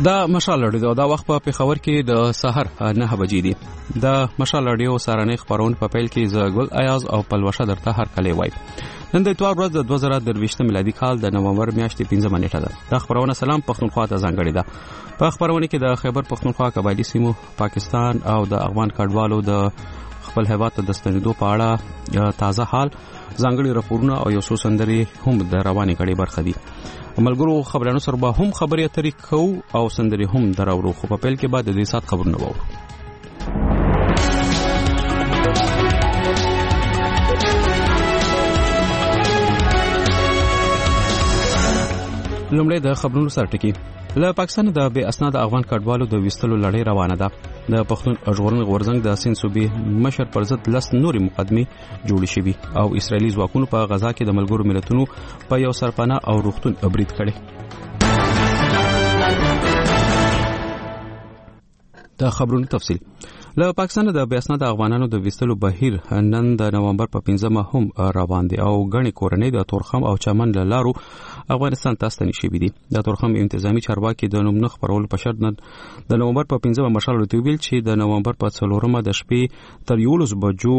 دا مشال رادیو دا وخت په پېښور کې د سحر 9 بجې دي. د مشال رادیو سارنې خبرونه په پیل کې زګل ایاز او پلوشه درته هر کله وای. نن د اتوار ورځ د 2023 میلادي کال د نومبر میاشتې 15 نیټه ده. د خبرونه سلام پښتونخوا ته ځانګړې ده. په خبرونه کې د خیبر پښتونخوا قبایلی سیمو پاکستان او د افغان کډوالو د خپل هیواد ته د ستنېدو په اړه تازه حال ځانګړي راپورونه او یو څو سندري هم د رواني کړي برخه دي. ملګرو خبرانو سره به هم خبري اترې کوو او سندري هم دراوړو. خو په پیل کې بعد د دې سات خبرونه وو. لومړی د خبرونو سره ټکی. له پاکستان د بې اسناد افغان کډوالو د وستلو لړۍ روانه ده. د پښتون ژغورنې غورځنګ د سین صوبې مشر پر ضد لس نورې مقدمې جوړې شوې او اسرائیلي ځواکونو په غزا کې د ملګرو ملتونو په یو سرپناه او روغتون برید کړی. د خبرونو تفصیل. له پاکستان د بې اسناد افغانانو د وستلو بهیر نن د نومبر په 15 هم روان دي او غني کورنۍ د تورخم او چمن له لارو افغانستان ته ستنې شوې دي. د تورخم انتظامی چارواکي د نوم نه خبرول په شرط د نومبر په 15 مشال ویل چې د نومبر په 4مه د شپې تر 11 بجو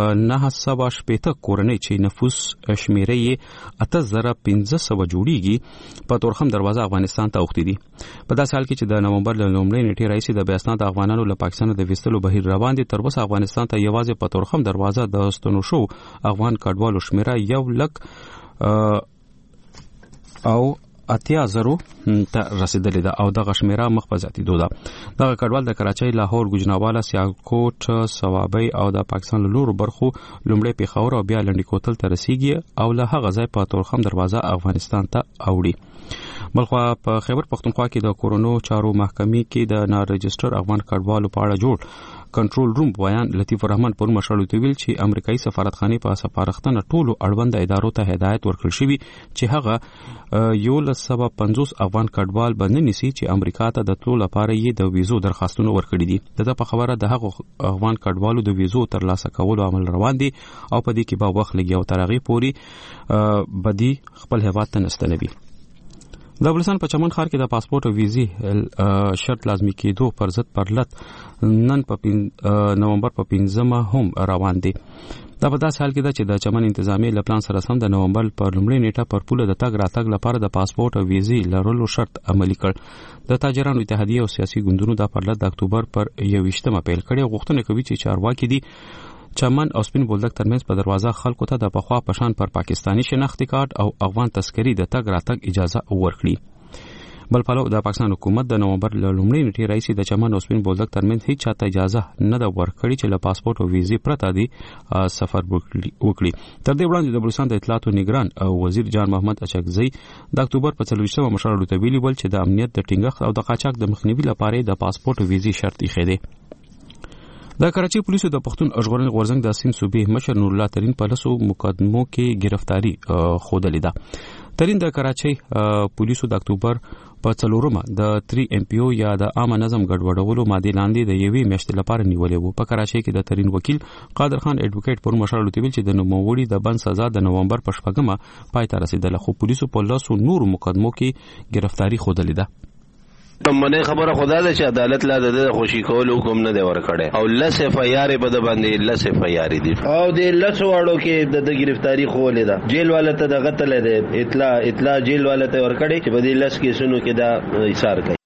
970 کورنۍ چې نفوس شمیره یې 8500 جوړیږي په تورخم دروازه افغانستان ته اوختي دي. په داسې حال کې چې د نومبر له لومړۍ نیټې راځي د بې اسناد افغانانو له پاکستان د وستلو بهیر روان دي. تر اوسه افغانستان ته یوازې په تورخم دروازه د ستنو شو افغان کډوالو شمیره 1 او 80,000 ته رسیدلې ده او دغه شمیره مخ په زیاتېدو ده. دغه کډوال د کراچۍ، لاهور، ګوجرانواله، سیالکوټ، سوابۍ او د پاکستان له لورو برخو لومړی پېښور او بیا لنډي کوتل ته رسیږي او له هغه ځای په تورخم دروازه افغانستان ته اوړي. بلخوا په خیبر پښتونخوا کې د کورونو چارو محکمې کې د نارجسټر افغان کډوالو په اړه جوړ کنټرول روم بیان لطیف الرحمن پر مشالو ویل چې امریکایي سفارتخانه په سفارښتنه ټولو اړوند ادارو ته هدایت ورکړل شوی چې هغه 150 افغان کډوال باندې نسی چې امریکا ته د تلو لپاره یې د ویزو درخواستونه ورکړي دي. دغه په خبره د هغه افغان کډوالو د ویزو ترلاسه کولو عمل روان دي او په دې کې به وخت لګي او ترغیب پوری بدی خپل هیواد ته نستنوي. د بلوچستان په چمن ښار کې د پاسپورت او ویزې شرط لازمي کېدو پر ضد پرلط نن په نومبر په 15 هم روان دي. دا په داسې حال کې ده چې د چمن انتظامی له پلان سره سم د نومبر پر لومړۍ نیټه پر پوله د تګ راتګ لپاره د پاسپورت او ویزې لرلو شرط عملي کړ. د تاجرانو اتحادیه او سیاسي ګوندونو د پرلط د اکتوبر پر 21 پیل کړي. غوښتنه کوي چې چارواکي دي چمن او سپین بولدک ترمنځ په دروازه خلکو ته د پخوا پشان پر پاکستانی شناختی کارت او افغان تذکری د تګ راتګ اجازه ورکړي. بل پلو د پاکستان حکومت د نومبر له لومړۍ نیټې راځي د چمن او سپین بولدک ترمنځ هیڅ چاته اجازه نه ده ورکړي چې له پاسپورت او ویزې پرته دي سفر وکړي. تر دې وړاندې د بلوچستان د اطلاعات نگران او وزیر جان محمد اچکزی د اکتوبر په 24 مشال ویلي ول چې د امنیت د ټینګښت او د قاچاق د مخنیوي لپاره د پاسپورت او ویزې شرط ایښی دی. د کراچۍ پولیسو د پښتون ژغورنې غورځنګ د سین صوبې مشر نور الله ترین په لسو مقدمو کې گرفتاری خوده لیده. ترین د کراچۍ پولیسو د اکتوبر په 4مه د 3MPO یا د عامه نظم ګډوډولو ماده لاندې د یوې میاشتې لپاره نیولې وو. په کراچۍ کې د ترین وکیل قادر خان اډوکیټ پر مشال ویل چې د نوموړي د بند سزا د نومبر په 4مه پای ته رسیدله خو پولیسو په لاسو نور مقدمو کې گرفتاری خوده لیده. منه خبره خدا ده چې عدالت لا د خوشي کول حکم نه دی ورکړي او لس فیارې په د باندې لس فیارې دي او د لس واړو کې د گرفتاری خولې ده. جیل والا ته د قتل ده اطلاع جیل والا ته ورکړي چې په دې لس کیسونو کې دا ایثار کوي.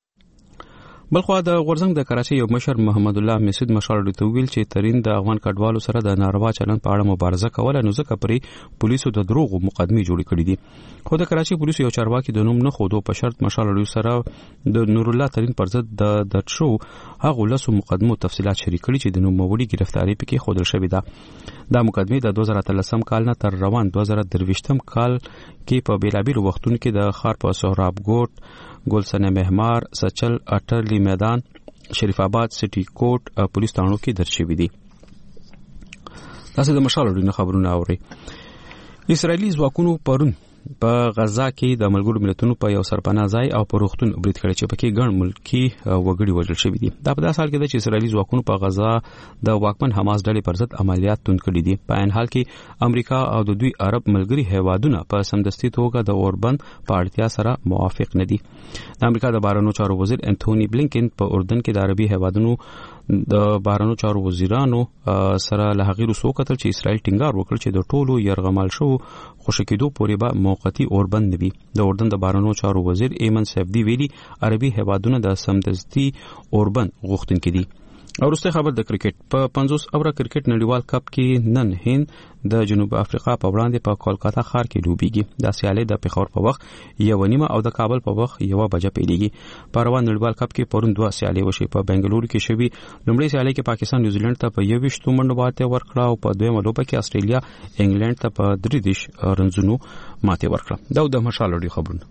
بلخوا د غورځنګ د کراچۍ یو مشر محمد الله مسعود مشال ویل چې ترین د افغان کډوالو سره د ناروا چلند په اړه مبارزه کوله نو ځکه پرې پولیسو د دروغو مقدمې جوړې کړې دي. خو د کراچۍ پولیسو یو چارواکي د نوم نه خودو په شرط مشال سره د نور الله ترین پر ضد د شو هغه لسو مقدمو تفصيلات شریک کړي چې د نوموړي گرفتاری پکې خودل شوې ده. دا مقدمه د 2013 کال نه تر روان 2023 کال کې په بیلابیلو وختونو کې د خار په سهراب ګوټ، ګلسنه مهمار، سچل، اټرلی میدان، شریف آباد، سټي کوټ پولیس تانو کې درج شوی دي. تاسو د مشال خبرونه اورئ. اسرائیلي ځواکونو پرون په غزا کې د ملګرو ملتونو په یو سرپناه ځای او په روغتون برید کړی چې پکې ګڼ ملکی وګړي وژل شوي دي. دا په داسې حال کې ده چې اسرائیلي ځواکونو په غزا د واکمن حماس ډلې پر ضد عملیات توند کړي دي. په عین حال کې امریکا او د دوی عرب ملګري هیوادونه په سمدستي توګه د اوربند په اړتیا سره موافق نه دي. د امریکا د بهرنیو چارو وزیر انټونی بلینکن په اردن کې د عربي هیوادونو د بهرنیو چارو وزیرانو سره له هغې وروسته وکتل چې اسرائیل ټینګار وکړ چې د ټولو یرغمال شو خوشی کېدو پورې به موقتی اوربند وي. د اردن د بهرنیو چارو وزیر ایمن سیفدی ویلي عربي هیوادونه د سمدستي اوربند غوښتونکي دي. او وروسته خبر د کرکټ په 50 اوره کرکټ نړیوال کپ کې نن هند د جنوب افریقا په وړاندې په کولکاتا ښار کې لوبيږي. د سیالي د پېښور په وخت 1:30 او د کابل په وخت 1 بجې پیلېږي. په روان نړیوال کپ کې پرون 2 سیالي وشي. په بنگلورو کې شوی لومړی سیالي کې پاکستان نیوزیلند ته په 21 منډو ماته ورکړه او په دویمه لوبه کې استرالیا انګلند ته په 3 رنزونو ماته ورکړه. دا د مشال لري خبرونه.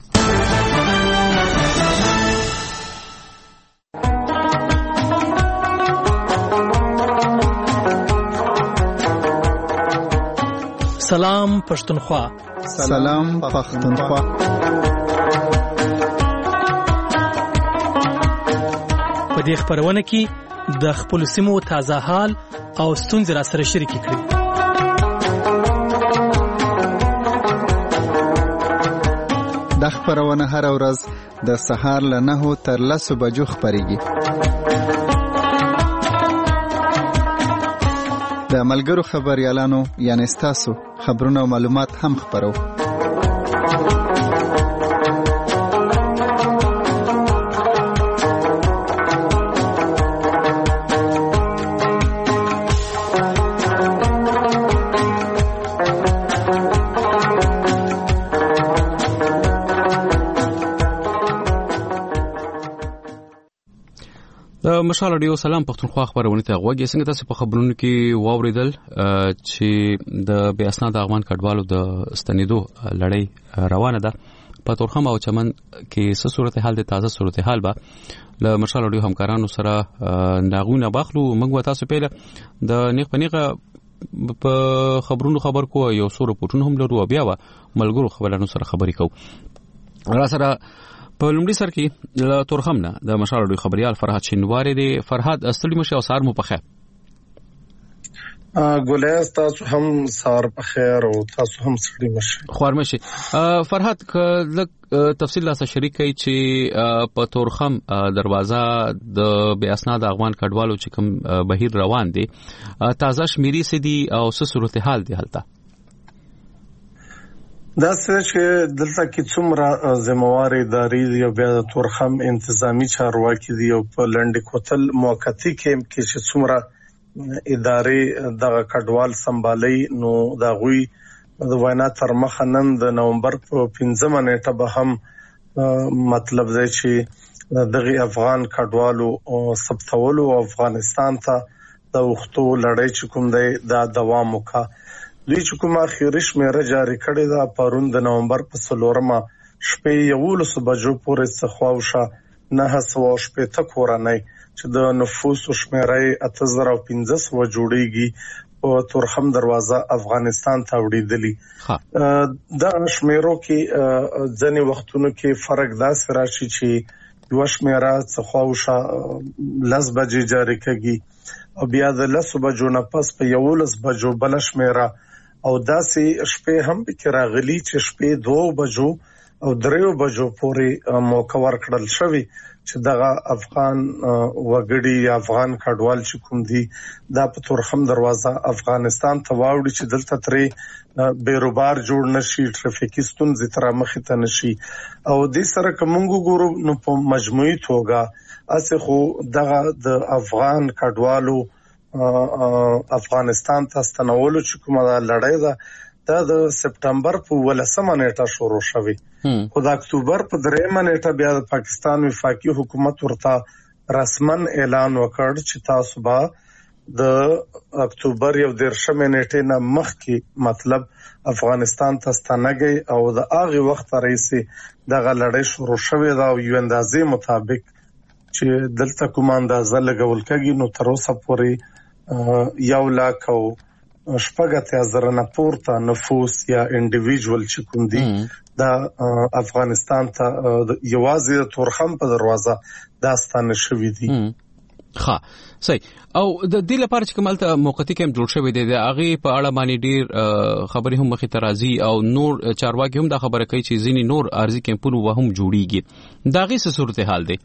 سلام پښتونخوا. سلام پښتونخوا. په دې خبرونه کې د خپل سیمو تازه حال او ستونزې را سره شریک کړئ. د خبرونه هر ورځ د سهار له 9 تر 10 بجو خبريږي. د ملګرو خبريالانو یعنی تاسو خبرونه او معلومات هم خبرو. مشال اډیو سلام پښتونخوا خبرونه ته غوږی. څنګه تاسو په خبرونو کې واوریدل چې د بې اسناد افغان کډوالو د ستنېدو لړۍ روانه ده. په تورخم او چمن کې څه صورتحال د تازه صورتحال به له مشال اډیو همکارانو سره ناغونه باخلو. موږ تاسو په د نیغ پنیغه په خبرونو خبر کو یو څو رپورټونه هم لرو بیا ملګرو خبرانو سره خبرې کوو. را سره په لومړي سر کې له تورخم نه د مشال اډیو خبريال فرهاد شینواری دی. فرهاد استړي مشه او سار مو په خیر. ګولې تاسو هم سار په خیر او تاسو هم سړي مشه خوار مشه. فرهاد ک تفصیل لا شریک کی چې په تورخم دروازه د بې اسناد افغان کډوالو چې کوم بهیر روان دي تازه شمیري سدي او څه صورتحال دي هلته. دا چې دلته کې څومره ذمہوار ادارې او بیا د تورخم انتظامی چارواکي دي او په لنډ کوتل موقتی کیمپ کې چې څومره ادارې د کډوال سمبالي نو دا غوي د وینا تر مخه نن د نومبر په 15 نیټه به هم مطلب دی چې دغه افغان کډوالو ثبتولو او افغانستان ته د وختو لړۍ چې کوم دی دا دوام وکړي. دوی چې کومه اخیری شمیره جاری کړې ده پرون د نومبر په 16مه شپې 11 بجو پورې څخه 915 کورنۍ چې د نفوس شمیره 8500 جوړیږي په تورخم دروازه افغانستان ته وړېدلې. دا شمیرو کې ځنې وختونو کې فرق داسې راشي چې یو شمیره څخه 10 بجې جاری کېږي او بیا د 10 بجو نه پس په 11 بجو بل شمیره او داسې شپې هم به راغلي چې شپې 2 بجو او 3 بجو پورې موقع ورکړل شوی چې دغه افغان وګړي یا افغان کډوال چې کوم دي دا په تورخم دروازه افغانستان ته واوړي چې دلته ترې بیروبار جوړ نشي ټرافیکي ستونزې تر مخې ته نشي. او د سره کومو ګورو نو په مجموعي توګه اسه خو دغه د افغان کډوالو افغانستان ته ستنولو چې کومه لړۍ ده د سپټمبر په 18 نیټه شروع شوه. خو د اکتوبر په 3 نیټه بیا د پاکستان وفاقي حکومت ورته رسمن اعلان وکړ چې تاسو به د اکتوبر 13 نیټې نه مخکې مطلب افغانستان ته ستنګي او د هغه وخت راځي دغه لړۍ شروع شوه دا یو اندازې مطابق چې دلته کوم اندازه لګول کېږي نو تر اوسه پورې 1 لک او شپږ نه پورته نفوس یا انډیویډوال چې کوم دي د افغانستان ته یوازې تورخم په دروازه داستانه شوې دي. ها صحیح. او د دې لپاره چې کومه موقتی کېم جوړ شوی دی د هغه په اړه باندې ډیر خبرې هم مخې ته راځي او نور چارواکي هم دا خبره کوي چې ځینې نور ارزي کېمپونه هم جوړیږي. دا غي څه صورتحال دی؟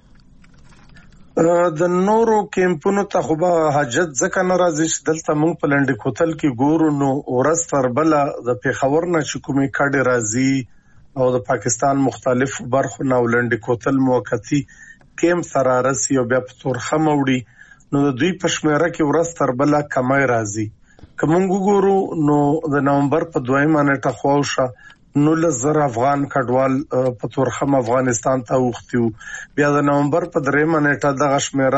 د نورو کېمپونو ته خو به حاجت ځکه نه راځي چې دلته موږ په لنډ کوتل کې ګورو نو ورځ تر بله د پیښور نه چې کومې کډې راځي او د پاکستان مختلف برخو نه لنډ کوتل موقتی کېمپ سره رسي او بیا په تورخم وړي نو د دوی په شمیره کې ورځ تر بله کمی راځي. که موږ وګورو نو د نومبر په 2 نیټه خواوشه 19,000 افغان کډوال په تورخم افغانستان ته اوختیو. بیا د نومبر په 3 نیټه دغه شمیره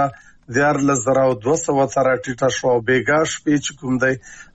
14,200 سره ټیټه شو او بیګا شپې چې کوم دی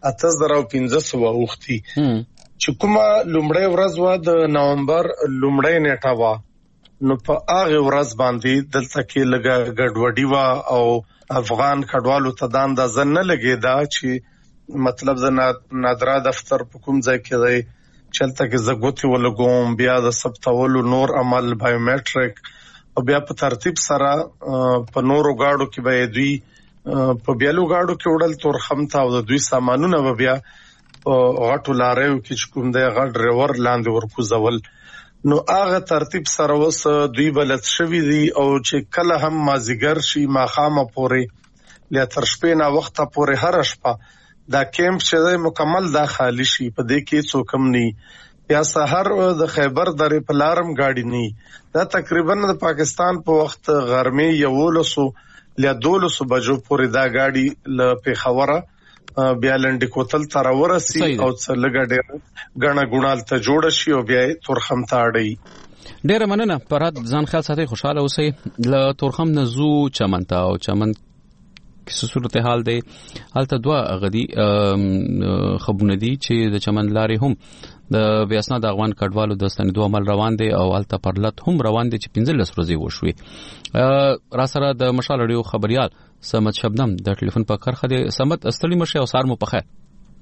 8,500 اوختي. چې کومه لومړی ورځ و د نومبر لومړی نیټه و نو په هغه ورځ باندې دلته کې لګا ګډوډي و او افغان کډوالو ته د اندازه نه لګیدا چې مطلب د نادرا دفتر په کوم ځای کې دی چلته کې زګوتی ولګوم بیا د ثبتولو نور عمل بایومټریک او بیا په ترتیب سره په نورو گاډو کې به دوی په بیلو گاډو کې وړل تورخم ته او د دوی سامانونه به بیا غټو لاریو کې کوم دی غټ ډرایور لاندې ورکوزول. نو هغه ترتیب سره وس دوی بلد شوی دي او چې کله هم مازیګر شي ماخامه پورې ل تر شپې نه وخته پورې هر شپه دا کیمپ چې مکمل دا خالی شي په دې کې څوک هم نه یا سحر د خیبر درې په لارم گاډي نه دا تقریبا د پاکستان په وخت غرمه 11 ل 12 بجو پورې دا گاډي ل پیښوره بیا لنډ کوتل تر ورسي او څلګه ډېر غنا ګونال ته جوړ شي او بیا تورخم ته اړي. ډېر مننه فراد ځان خیال ساتي خوشاله اوسئ. ل تورخم نزو چمن ته او چمن کیسه صورتحال دی هلته دوه غدي خبرونه دي چې د چمن لارې هم د بیاسنا د افغان کډوالو د ستنېدو عمل روان دی او هلته پرلط هم روان دی چې 15 ورځې وشوي. را سره د مشال اړیو خبريال سمت شبنم د ټلیفون په کرخه دی. سمت استلی مشه او سار مو په خیر.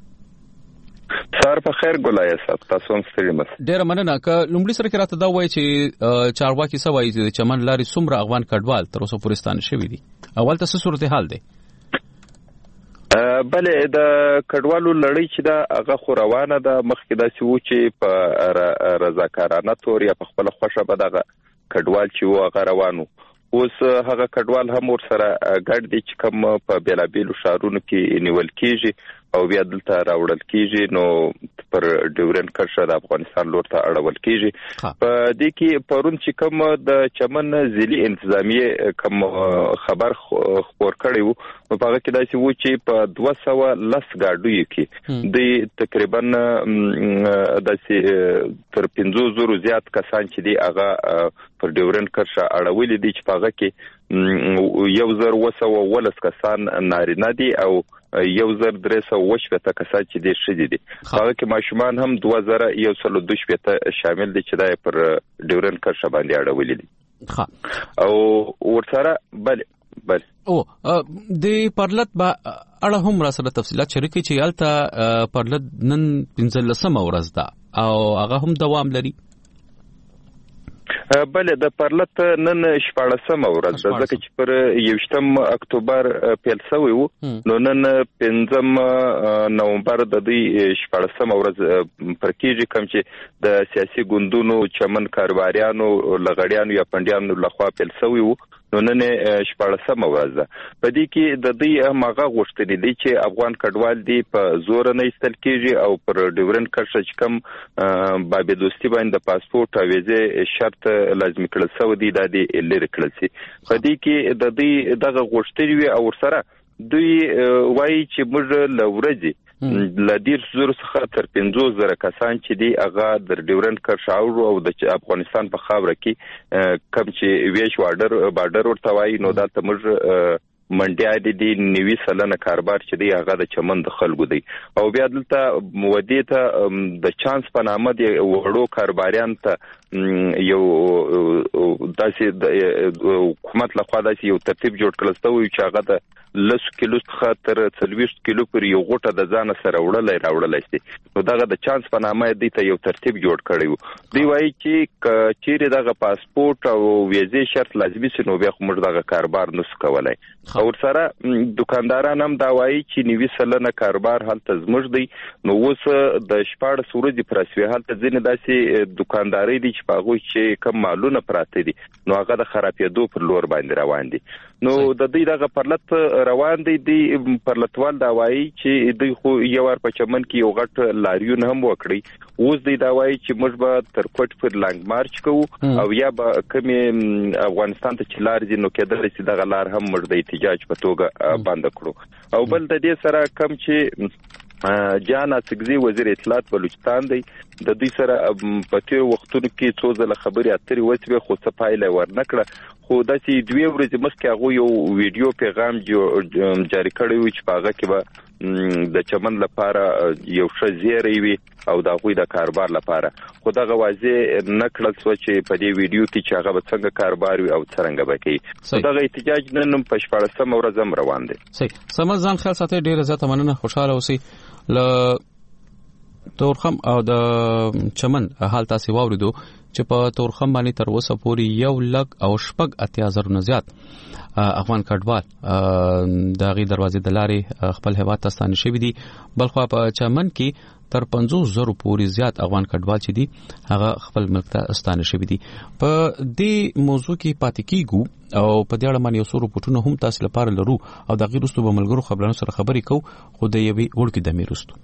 سار په خیر ګولای صاحب تاسو هم ستړي مس. ډیر مننه. ک لومړی سره راته دا وایي چې چارواکي سوای چې چمن لارې څومره افغان کډوال تر اوسه پورستان شوی دي. اول تاسو صورتحال دی؟ بله د کډوالو لړۍ چې دا هغه خو روانه ده. مخکې داسې و چې په رضاکارانه تور یا په خپل خوښه به دغه کډوال چې و هغه روانو. اوس هغه کډوال هم ورسره ګډ دي چې کوم په بیلابیلو ښارونو کې نیول کېږي او بیا دلته راوړل کېږي نو پر ډیورنډ کرښه د افغانستان لور ته اړول کېږي. په دې کې پرون چې کوم د چمن ضلعي انتظامیه کوم خبر خبر کړی وو په هغه کې داسې و چې په 210 ګاډیو کې د تقریبا داسې تر 500 زیات کسان چې دی هغه پر ډیورنډ کرښه اړولې دي چې په هغه کې 1,210 کسان نارینه دي او 1,320 کسان چې دي شدي دي. هغه کې ماشومان هم 2,112 شامل دي چې دا پر ډیورنډ کرښه باندې اړولې دي. او ورسره بل او د پرلط با اړه هم را سره تفصيلات شریکي چې یالته پرلط نن 15 ورځ ده او هغه هم دوام لري. بله د پرلط نن 14 ورځ ده ځکه چې پر 21 اکتوبر پیل شوی وو نو نن 5 نومبر د دې 14 ورځ پر کېږي کوم چې د سیاسي ګوندونو چمن کاروباریانو لغړیانو یا پندیانو لخوا پیل شوی وو نو نن 14 ورځ ده. په دې کې د دې هغه غوښتنې دي چې افغان کډوال دي په زور نه ایستل کېږي او پر ډیورنډ کرښه چې کوم باب دوستي باندې د پاسپورت او ویزه شرط لازم کړل شو دي د لری کړل شي. په دې کې د دې دغه غوښتنې او ورسره دوی وایي چې موږ لورځي لدیر زور څخه تر 15,000 کسان چې دی هغه د ډیورنډ کرښه او د افغانستان په خاوره کې کم چې ویش بارډر ورته وایي نو دا ته موږ منډیا دي 90% کاروبار چې دی هغه د چمن د خلکو دی او بیا دلته مودې ته د چانس په نامه دی وړو کاروباریان ته یو داسې د حکومت لخوا داسې یو ترتیب جوړ کړل شوی چې هغه د 10 کیلو څخه تر 40 کیلو پر یو غوټه د ځان سره راوړلای شي. نو دغه د چانس په نامه دی ته یو ترتیب جوړ کړی وو. دی وایي چې چیرې دغه پاسپورت او ویزې شرط لازمي سي نو بیا خو موږ دغه کاروبار نسو کولای. او سره دکانداران هم دا وایي چې 90% کاروبار هلته زموږ دی. نو اوس د 14 ورځې پر اسوي هلته ځینې داسې دکانداري دي چې په هغه چې کم مالونه پراته دي نو هغه د خرابېدو پر لور باندې روان دي. نو د دې دغه پرلط روان دي پرلطوال دا وایي چې دوی خو یو ور په چمن کې یو غټ لاریون هم وکړي. اوس دی دا وایي چې موږ به تر کوټ پر لانګ مارچ کوو او یا به کمی افغانستان ته چلار دي نو کېدل چې دغه لار هم موږ د احتجاج په توګه بند کړو. او بل د دې سره کم چې جان اسګزي وزیر اطلاعات بلوچستان دی د دې سره په تیر وختونو کې څو ځله خبري اترې وڅوي خو څه پایله ورنکړه. خو داسې 2 ورځې مخکې هغه یو ویډیو پیغام جاری کړی و چې په هغه کې به د چمن لپاره یو ښه زیری وي او د هغوی د کاروبار لپاره. خو دغه واضح نه کړل شو چې په دې ویډیو کې چې هغه به څنګه کاروبار وي او څرنګه به کوي. دغه احتجاج نن په 14 ورځ هم روان دی. صحیح. سمه ځان خیال ساتي. ډیره زیاته مننه. خوشاله اوسئ. ل تورخم او د چمن حال تاسو واوریدو چې په تورخم باندې تر اوسه پورې 1,80,000 نه زیات افغان کډوال د غي دروازې د لارې خپل هیواد ته ستانه شوي دي. بلخو په چمن کې تر 50,000 پورې زیات افغان کډوال چې دي هغه خپل ملک ته ستانه شوي دي. په دې موضوع کې پاتې کیږو او په دې اړه باندې یو څو رپورټونه هم تاسو لپاره لرو او د غیر رستو به ملګرو خبرونو سره خبرې کوو. خو د یوې وړکې د میرستو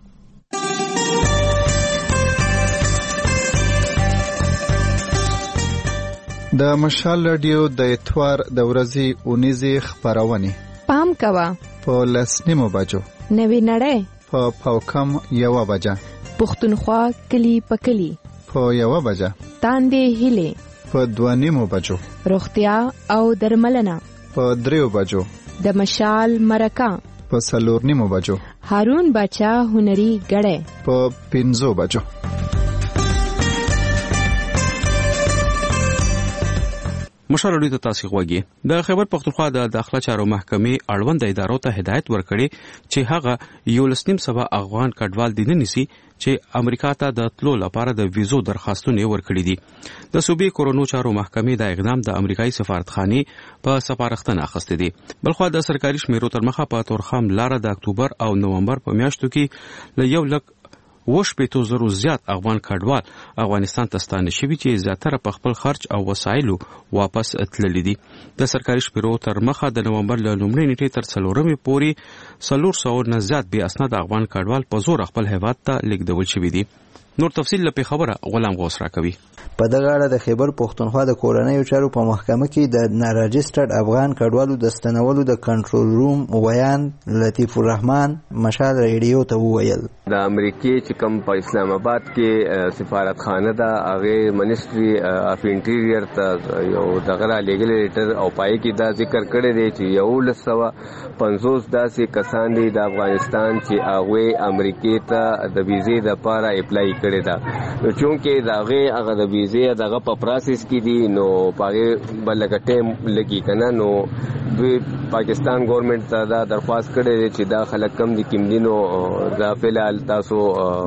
د مشال رادیو د اتوار د ورځې اونیزې خبرونه پام کوا په 10:09 بجو نوی نړۍ په پاوکم 1 بجه پښتونخوا کلی پکلی په 1 بجه تاندې هله په 2:09 بجو روغتیا او درملنه په 3 بجو د مشال مرکه په 4:09 بجو هارون بچا هنري غړې په 5 بجو. مشرړی ته تاسو غوږی د خیبر پختونخوا د داخله چارو محکمې اړوند ادارو ته هدایت ورکړي چې هغه یو لسنیم سبا افغان کډوال دي نه نسی چې امریکا ته د تلو لپاره د ویزو درخواستونه ورکړي دي. د صوبې کورونو چارو محکمې د اقدام د امریکایي سفارتخانه په سفارښتنه اخیسته دي. بلخو د سرکاري شمیرو تر مخه په تورخم لار د اکتوبر او نومبر په میاشتو کې له 1,50,000 زیات افغان کډوال افغانستان ته ستانه شوي چې زیاتره په خپل خرچ او وسایلو واپس تللي دي. د سرکاري شمیرو تر مخه د نومبر له لومړۍ نیټې تر 4 پورې 400 نه زیات بې اسناد افغان کډوال په زور خپل هیواد ته لیږدول شوي دي. نور تفصیل لپاره خبره غلام غوث راکوي. په دغه اړه د خیبر پښتونخوا د کورنیو چارو په محکمه کې د ناراجسترډ افغان کډوالو د ستنولو د کنټرول روم ویان لطیف الرحمن مشال ریډیو ته وویل د امریکای چې کوم په اسلام آباد کې سفارتخانه ده هغه منیسټری اف انټیریر ته یو دغه لیګل لیټر او پای کې دا ذکر کړی دی چې 150 داسې کسان دي د افغانستان چې هغه امریکای ته د ویزې لپاره اپلای کړی دا چونکه هغه د ویزې دغه په پروسس کې دي نو پاره بلګه ټیم لګي کنه نو دوی پاکستان ګورنمنت ته دا درخواست کړی چې دا خلک کم دي کیم دي نو دا فلال تاسو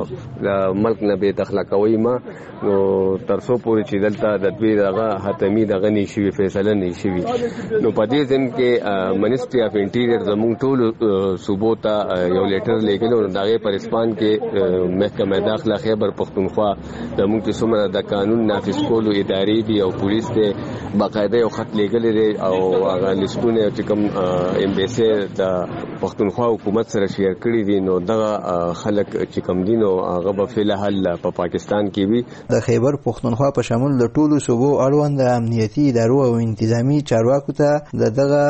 د ملک نه به تخلقوي ما نو ترسو پوری چې دلته د دوی دغه حتمی دغه نشي فیصله نشي نو په دې ځین کې منیسټری اف انټیریر زموږ ټول صوبو ته یو لیټر لیکلو دغه پر اسپان کې محکمه داخله خیبر پختونخوا زموږ چې څومره د قانون نافذ کولو ادارې دي او پولیس ته باقاعده یو خط لیکل دي او هغه لیستونه چې کوم امبیسي د پختونخوا حکومت سره شیر کړی دي نو دغه خلک چې کوم دي نو هغه په فلحال په پاکستان کې وي. د خیبر پختونخوا په شمول د ټولو صوبو اړوند امنیتي ادارو او انتظامی چارواکو ته دغه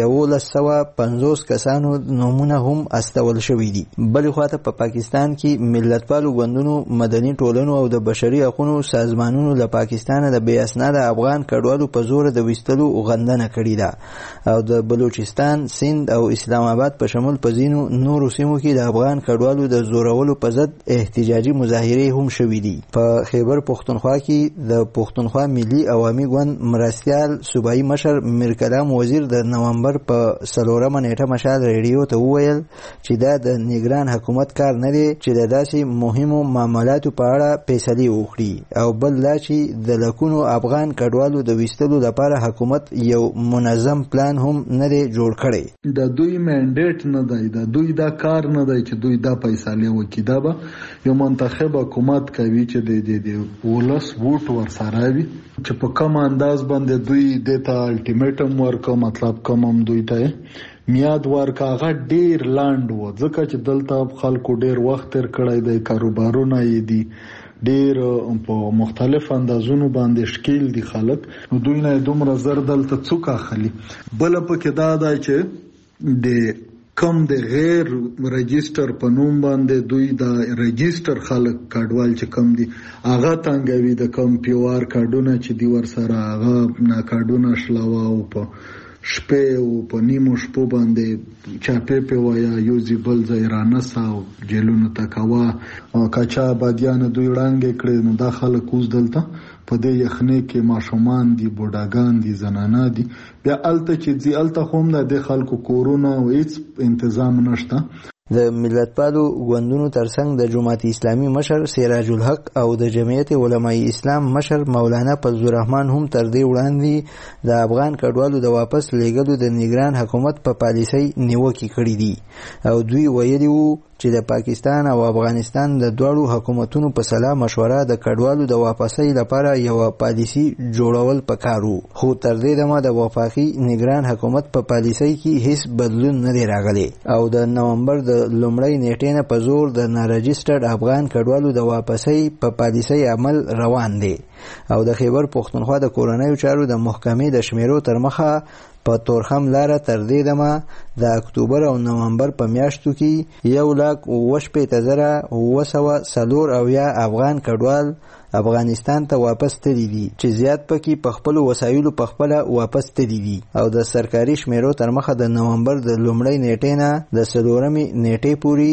1,50 کسانو نومونه هم استول شوي دي. بلې خواته په پاکستان کې ملتپالو ګوندونو مدني ټولنو او د بشري حقوقو سازمانونو له پاکستان د بې اسناده افغان کډوالو په زور د وستلو غندنه کړې ده او د بلوچستان، سند او اسلام آباد په شمول په ځینو نورو سیمو کې د افغان کډوالو د زورولو په ضد احتجاجي مظاهرې هم شوې دي. په خیبر پښتونخوا کې د پښتونخوا ملي عوامي ګوند مرستیال صوبایي مشر میر کلام وزیر د نومبر په 4 نیټه مشال ریډیو ته وویل چې دا د نیګران حکومت کار نه دی چې د داسې مهمو معاملاتو په اړه فیصلې وکړي، او بل دا چې د لکونو افغان کډوالو د ویستلو لپاره حکومت یو منظم پلان هم نه دی جوړ کړی. د دوی منډیټ نه دی، د دوی دا کار نه دی چې دوی دا فیصله وکړي. دا به یو منتخب حکومت کوي چې د ولس ووټ ورسره وي چې په کوم انداز باندې دوی دته الټیمیټم ورکو، مطلب کوم هم دوی ته میاد ورکا. هغه ډیر لاند و ځکه چې دلته خلکو ډیر وخت تیر کړی دی، کاروبارونه یې دي ډیر په مختلف اندازونو باندې شکیل دي خلک، نو دوی نه دومره زر دلته څوک اخلي. بل پکې دا دی چې د کم د غیر رجستر په نوم باندې دوی د رجستر خلک کډوال چې کم دي هغه تنګوي، د کم پیوار کډونه چې دی ورسره هغه نا کډونه شلاوا او په شپې او په نیمو شپو باندې چاپې په ویا یو ځبل زیرانسا او جیلونو تکوا او کچا بادیان دوی وړاندې کړي. نو دا خلک اوس دلته په دې یخنۍ کې ماشومان دي، بوډاګان دي، زنانه دي. بیا الته چې ځي الته هم د خلکو کورونه او هیڅ تنظیم نشته. د ملتپالو ګوندونو ترڅنګ د جماعت اسلامي مشر سراج الحق او د جمعیت علماء اسلام مشر مولانا فضل الرحمن هم تر دې وړاندې د افغان کډوالو د واپس لیږلو د نیګران حکومت په پالیسۍ نیوکې کړې دي، او دوی ویلي وو چې د پاکستان او افغانستان د دواړو حکومتونو په سلا مشوره د کډوالو د واپسۍ لپاره یو پالیسي جوړول پکار وو. خو تر دې دمه د وفاقي نیګران حکومت په پالیسۍ کې هیڅ بدلون نه دی راغلی، او د نومبر د لومړۍ نیټې نه په زور د نارجسټرډ افغان کډوالو د واپسۍ په پالیسۍ عمل روان دی. او د خیبر پښتونخوا د کورنیو چارو د محکمې د شمیرو تر مخه په تورخم لاره تر دې دمه د اکتوبر او نومبر په میاشتو کې 1,80,904 افغان کډوال افغانستان ته واپس تللی دي، چې زیات پکې په خپل وسایلو په خپل واپس تللی دي. او د سرکاري شمیرو تر مخه د نومبر د لومړۍ نیټې نه د 4 نیټې پورې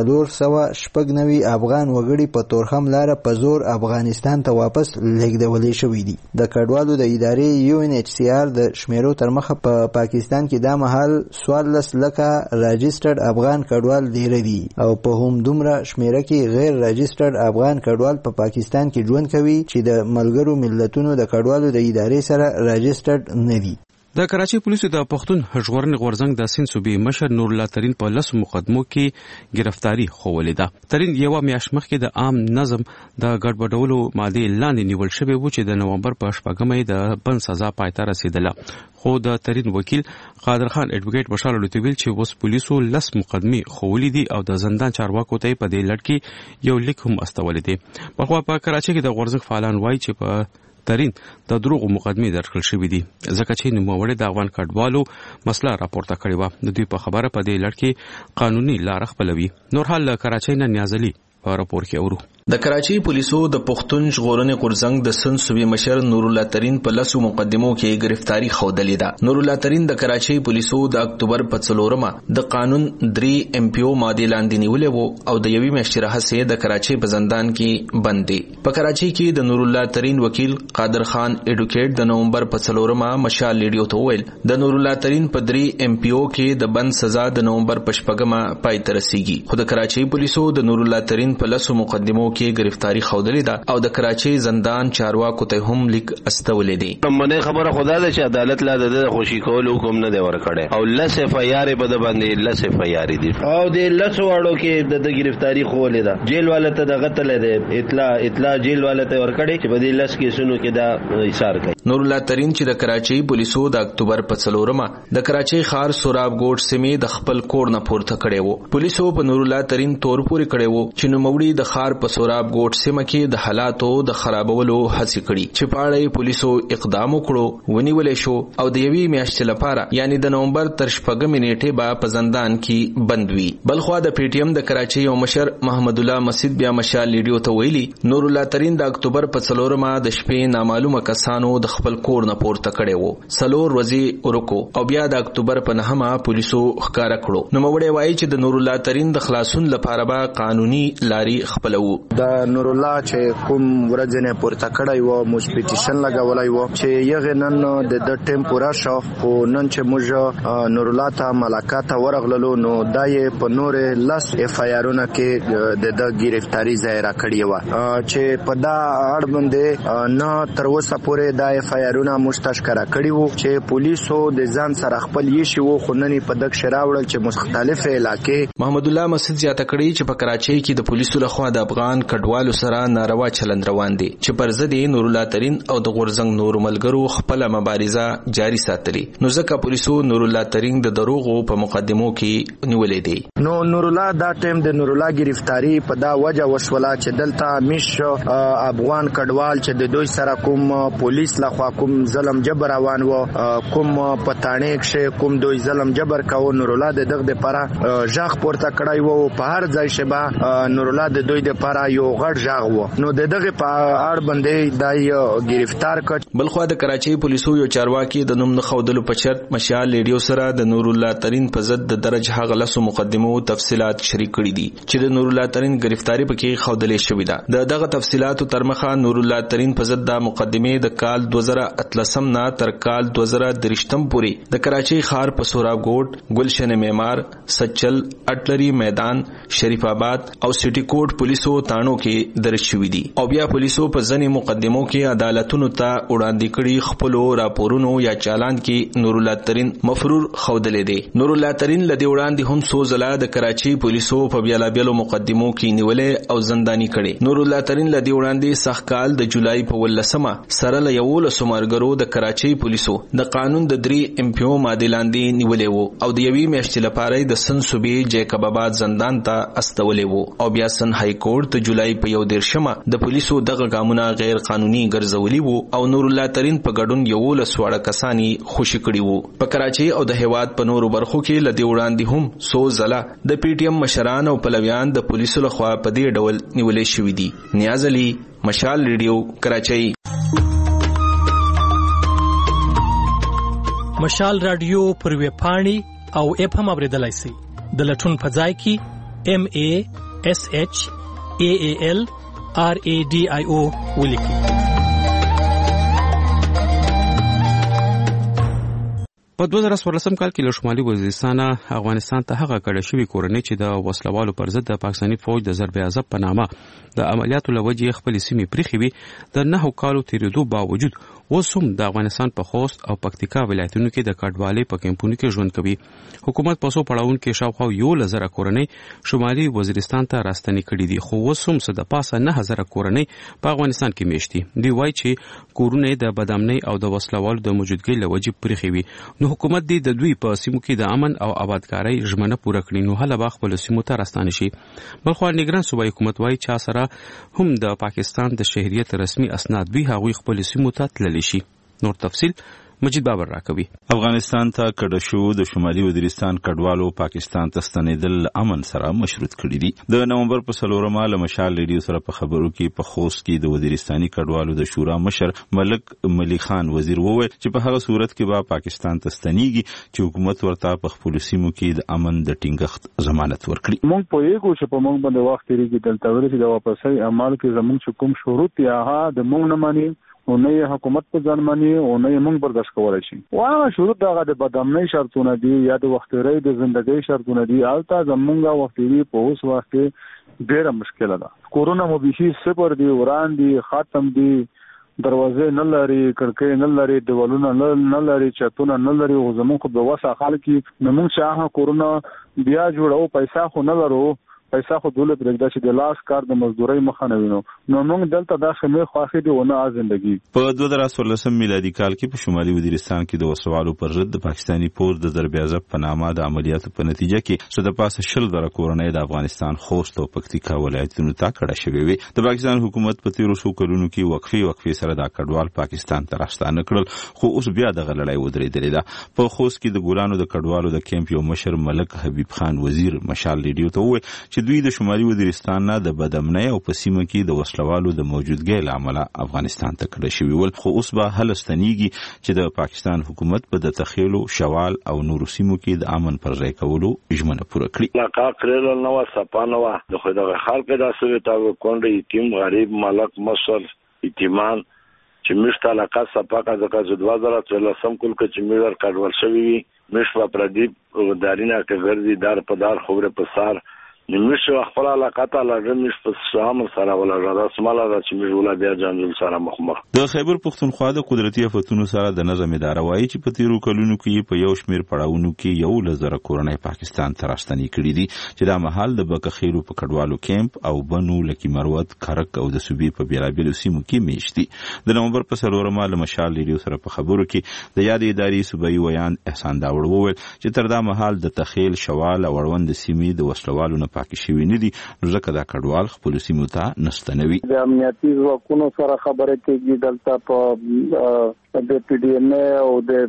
496 افغان وګړي په تورخم لاره په زور افغانستان ته واپس لیږدول شوي دي. د کډوالو د ادارې UNHCR د شمیرو تر مخه په پاکستان کې دا مهال 14 لکه راجسترډ افغان کډوال ډیر دي، او په هم دومره شمیره کې غیر راجسترډ افغان کډوال په پاکستان کې ژوند کوي چې د ملګرو ملتونو د کډوالو د ادارې سره راجسترډ نه دي. د کراچۍ پولیسو د پښتون ژغورنې غورځنګ د سند صوبې مشر نور الله ترین په 10 مقدمو کې گرفتاری خوولې ده. ترین یو میاشت مخکې د عام نظم د ګډوډولو ماده لاندې نیول شوی و چې د نومبر په 8 د بند سزا پای ته رسیدله. خو د ترین وکیل قادر خان اډوکیټ بشار لطفیل چې اوس پولیسو 10 مقدمې خوولې دي او د زندان چارواکو ته په دې لړ کې یو لیک هم استولې دي. په خوا په کراچۍ کې د غورځنګ فعالان وایي چې په ترین د دروغو مقدمې درکړل شوې دي ځکه چې نوموړي د افغان کډوالو مسله راپورته کړې و. د دوی په خبره په دې لړ کې قانوني لار خپلوي. نور حال کراچۍ نه نیازلي په راپور کې اورو. د کراچۍ پولیسو د پښتون ژغورنې غورځنګ د سند صوبې مشر نور الله ترین په 10 مقدمو کې گرفتاری خوندلې ده. نور الله ترین د کراچۍ پولیسو د اکتوبر په 4 د قانون 3 MPO ماده لاندې نیولې وو او د یوې میاشتې راهیسې د کراچۍ په زندان کې بند دي. په کراچۍ کې د نور الله ترین وکیل قادر خان اډوکیټ د نومبر په 4 مشال ریډیو ته ویل د نور الله ترین په 3 MPO کې د بند سزا د نومبر په 8 پای ته رسیږي. خو د کراچۍ پولیسو د نور الله ترین په 10 مقدمو کې گرفتاری خوندلې ده او د کراچۍ زندان چارواکو ته هم لیک استولې دي. منه خبره خدا ده چې عدالت لا د خوشي کول حکم نه دی ورکړی او لسه FIR په د باندې لسه FIR دي او د لسه واړو کې د گرفتاری خولې ده. جیل والا ته د غتل ده اطلاع جیل والا ته ورکړي چې په دې لس کې سونو کې دا ایثار کوي. نور الله ترین چې د کراچۍ پولیسو د اکتوبر په 4 د کراچۍ خار سوراب ګوټ سیمې د خپل کور نه پورته کړي وو. پولیسو په نور الله ترین تور پورې کړي وو چې نوموړي د ښار په سوراب ګوټ سیمه کې د حالاتو د خرابولو هڅې کړي چې په اړه پولیسو اقدام وکړو ونیولې شو او د یوې میاشتې لپاره یعنی د نومبر تر 6 نیټې به په زندان کې بند وي. بلخوا د پی ټی ایم د کراچۍ یو مشر محمد الله مسجد بیا مشال لیډیو ته ویلي نور الله ترین د اکتوبر په 4 د شپې نامعلومه کسانو د خپل کور نه پورته کړي وو. 4 ورځې ورکو او بیا د اکتوبر په 9 پولیسو ښکارا کړو. نوموړي وایي چې د نور الله ترین د خلاصون لپاره به قانوني لاري خپلو. د نور الله چې کوم ورځ نه پورته کړی وو موږ پټیشن لګولای وو چې یغه نن د ټیم پورا شو خو نن چې موږ نور الله ته ملاقات ورغللو نو دای په نور لاس اف آی آرونه کې د گرفتاری ظاهر کړی و چې په دا اړه باندې نه تر اوسه پورې د اف آی آرونه مستشکره کړی وو چې پولیسو د ځان سره خپل یشي وو خو نن په دغه شراوړل چې مختلفه علاقې. محمد الله مسجد زیاته کړی چې په کراچۍ کې د پولیسو لخوا د افغان کډوالو سره ناروا چلند روان دي چې پر ضد نور الله ترین او د غورزنګ نور ملګرو خپل مبارزه جاری ساتلي. نو ځکه پولیسو نور الله ترین د دروغو په مقدمو کې نیولې دي. نو نور الله دا ټیم د نور الله گرفتاری په دا وجه وشوله چې دلته مش افغان کډوال چې د دوی سره کوم پولیس لخوا کوم ظلم جبر روان و کوم پټانې کې کوم دوی ظلم جبر کاوه نور الله دغه لپاره ژغ پورته کړای وو په هر ځای شبا نور الله د دوی لپاره یو غټ ژغ وو نو دغه په اړه باندې دای گرفتار کړ. بلخوا د کراچۍ پولیسو یو چارواکي د نوم خودلو په شرط مشال لیډیو سره د نور الله ترین په ضد د درجه هغه لاسو مقدمو تفصيلات شریک کړي دي چې د نور الله ترین گرفتاری پکې خودلې شوې ده. دغه تفصيلاتو ترمخه نور الله ترین په ضد د مقدمه د کال 2013 نه تر کال 2023 پورې د کراچۍ ښار په سوراب ګوټ گلشن معمار سچل اټلری میدان شریف آباد او سټي کوټ پولیسو تانو کې درج شوې دي او بیا پولیسو په ځنې مقدمو کې عدالتونو ته وړاندې کړي خپل راپورونو یا چالان کې نور الله ترین مفرور خودلې دي. نور الله ترین لدی وړاندې هم سو زلا د کراچۍ پولیسو په بیلابیلو مقدمو کې نیولې او زندانی کړي. نور الله ترین لدی وړاندې سخکال د جولای په 18 سره له یو لسمرګرو د کراچۍ پولیسو د قانون د 3 امپیو ماده لاندې نیولې وو او د یوې میاشتې لپاره د سن صوبې جیکب آباد زندان ته استولې وو او بیا سن های کورټ د جولای په 13 د پولیسو دغه ګامونه غیر قانوني ګرځولي وو او نور الله ترین په ګډون یو لسواړه کسانی خوشی کړي وو. په کراچۍ او د هیواد په نورو برخو کې لدی وړاندې هم سو زلا د پی ټی ایم مشران او پلویان د پولیسو لخوا په دې ډول نیولې شوې دي. نیاز علي مشال ریډیو کراچۍ. مشال رادیو پر ویب پاڼې او اپ هم اوریدلای شئ. د لټون په ځای کې MASHAALRADIO ولیکئ. په 2014 کال کې له شمالي وزیرستان افغانستان ته هغه کډه شوی کورنۍ چې د وسلوالو پر ضد د پاکستاني فوج د ضرب عذاب په نامه د عملیاتو لوجې خپل سیمې پریخي وي د 9 کالو تیریدو باوجود اوس هم د افغانستان په خوست او پکتیکا ولایتونو کې د کډوالۍ په کمپونو کې ژوند کوي. حکومت په سو پړاون کې شاوخوا 1000 کورنۍ شمالي وزیرستان ته راستنې کړي دي خو اوس هم څه د پاسه 9000 کورنۍ په افغانستان کې میشتي. دی وایي چې کورونه د بدامنۍ او د وسلوالو د موجودګۍ لوجې پریخي وي. نو حکومت دی د دوی په سیمو کې د امن او آبادکارۍ ژمنه پوره کړي نو هله به خپل سیمو ته راستانه شي. بلخو نگران صوبایي حکومت وایي چې سره هم د پاکستان د شهریت رسمي اسناد وی هغوی خپل سیمو ته تللی شي. نور تفصیل مجید بابر راکوي. افغانستان ته کډه شو د شمالي وزیرستان کډوالو پاکستان ته ستنېدل امن سره مشروط کړي دي. د نومبر په 4 له مشال ریډیو سره په خبرو کې په خوست کې د وزیرستاني کډوالو د شورا مشر ملک ملي خان وزیر وویل چې په هغه صورت کې به پاکستان ته ستنېږي چې حکومت ورته په خپل سیمو کې د امن د ټینګښت ضمانت ورکړي. موږ په یو چې په موږ باندې وخت لري دلته ورته د واپسۍ عمل کې زموږ کوم شروط یا د موږ نه مانی او نه حکومت په ځان مانی او نه موږ برداشت کولای شي. واغه شروط دغه د بدامنۍ شرطونه دي یا د وخت لري د ژوندۍ شرطونه دي. البته زمونږه وخت لري په اوس وخت ډیره مشکله ده. کورونا مو بيشي صفر دی وران دی ختم دی دروازې نه لري کړکۍ نه لري دیوالونه نه لري چتونه نه لري او زمونږ په وسه خلک نو موږ شاه کورونا بیا جوړو پیسې خو نه لرو پیسې خو دولت پرېږده چې د لاس کار د مزدورۍ مخه نه وینو نو موږ دلته دا خمه خواخې دی ونه ژوندۍ په 2014 میلادي کال کې په شمالي وزیرستان کې د وسوالو پر ضد د پاکستاني پوز د ضرب عضب په نامه د عملیاتو په نتیجه کې څه د پاسه 10 کورنۍ د افغانستان خوست او پکتیکا ولایتونو ته کډه شوې وي. د پاکستان حکومت په 1300 کلونو کې وقفي سره دا کډوال پاکستان ته راستانه کړل خو اوس بیا د لړۍ ودرېدلې ده. په خوست کې د ګورانو د کډوالو د کیمپ یو مشر ملک حبیب خان وزیر مشال ریډیو ته وویل چې دوی د شمالي وزیرستان نه د بدامنۍ او په سیمه کې د وسلوالو د موجودګۍ له امله افغانستان ته کډه شوي ول خو اوس به هله ستنېږي چې د پاکستان حکومت په د تخیلو شوال او نورو سیمو کې د امن پر ځای کولو ژمنه پوره کړي. علاقه کړل نو سپانه وا د خو د خلک د اسوي تا کونډې یتیم غریب ملک مصر یتیمان چې مشت علاقه سپاکه ځکه چې 2013 کول کې چې میور کډول شوی وي مشوا پردیپ دارینا کې ګرځي دار په دار خبره په سار نمشه خپل علاقه ته لږ مش په شام سره ولا رسماله چې موږ ولا بیا جنجال سره مخ د خیبر پختونخوا د قدرتي افتونو سره د نظم اداره وایي چې په تیرو کلونو کې په یو شمیر پړاوونو کې یو لزر کورنۍ پاکستان ته راستنې کړې دي چې دا مهال د بکخیرو په کډوالو کیمپ او بنو لکی مروت کرک او د صوبې په بیلابیلو سیمو کې میشتي. د نومبر په سرورما له مشال ریډیو سره په خبرو کې د یاد اداري صوبایي ویان احسان داوړ وویل چې تر دا مهال د تخیل شوال او وړوند سیمې د وسلوالو پاکي شوی نه دي نو ځکه دا کډوال خپل سیمو ته نستنوي. د امنیتي ځواکونو سره خبره کېږي دلته په د پی ډی ان او د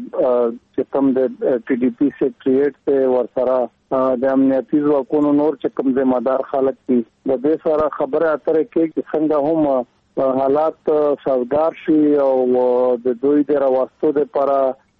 چکم د ټي ډي پی سیکریټریټ ته ورسره د امنیتي ځواکونو نور چکم ذمہ دار خلک دي د دې سره خبره اترې کې چې څنګه هم حالات سازگار شي او د دوی د راوستو لپاره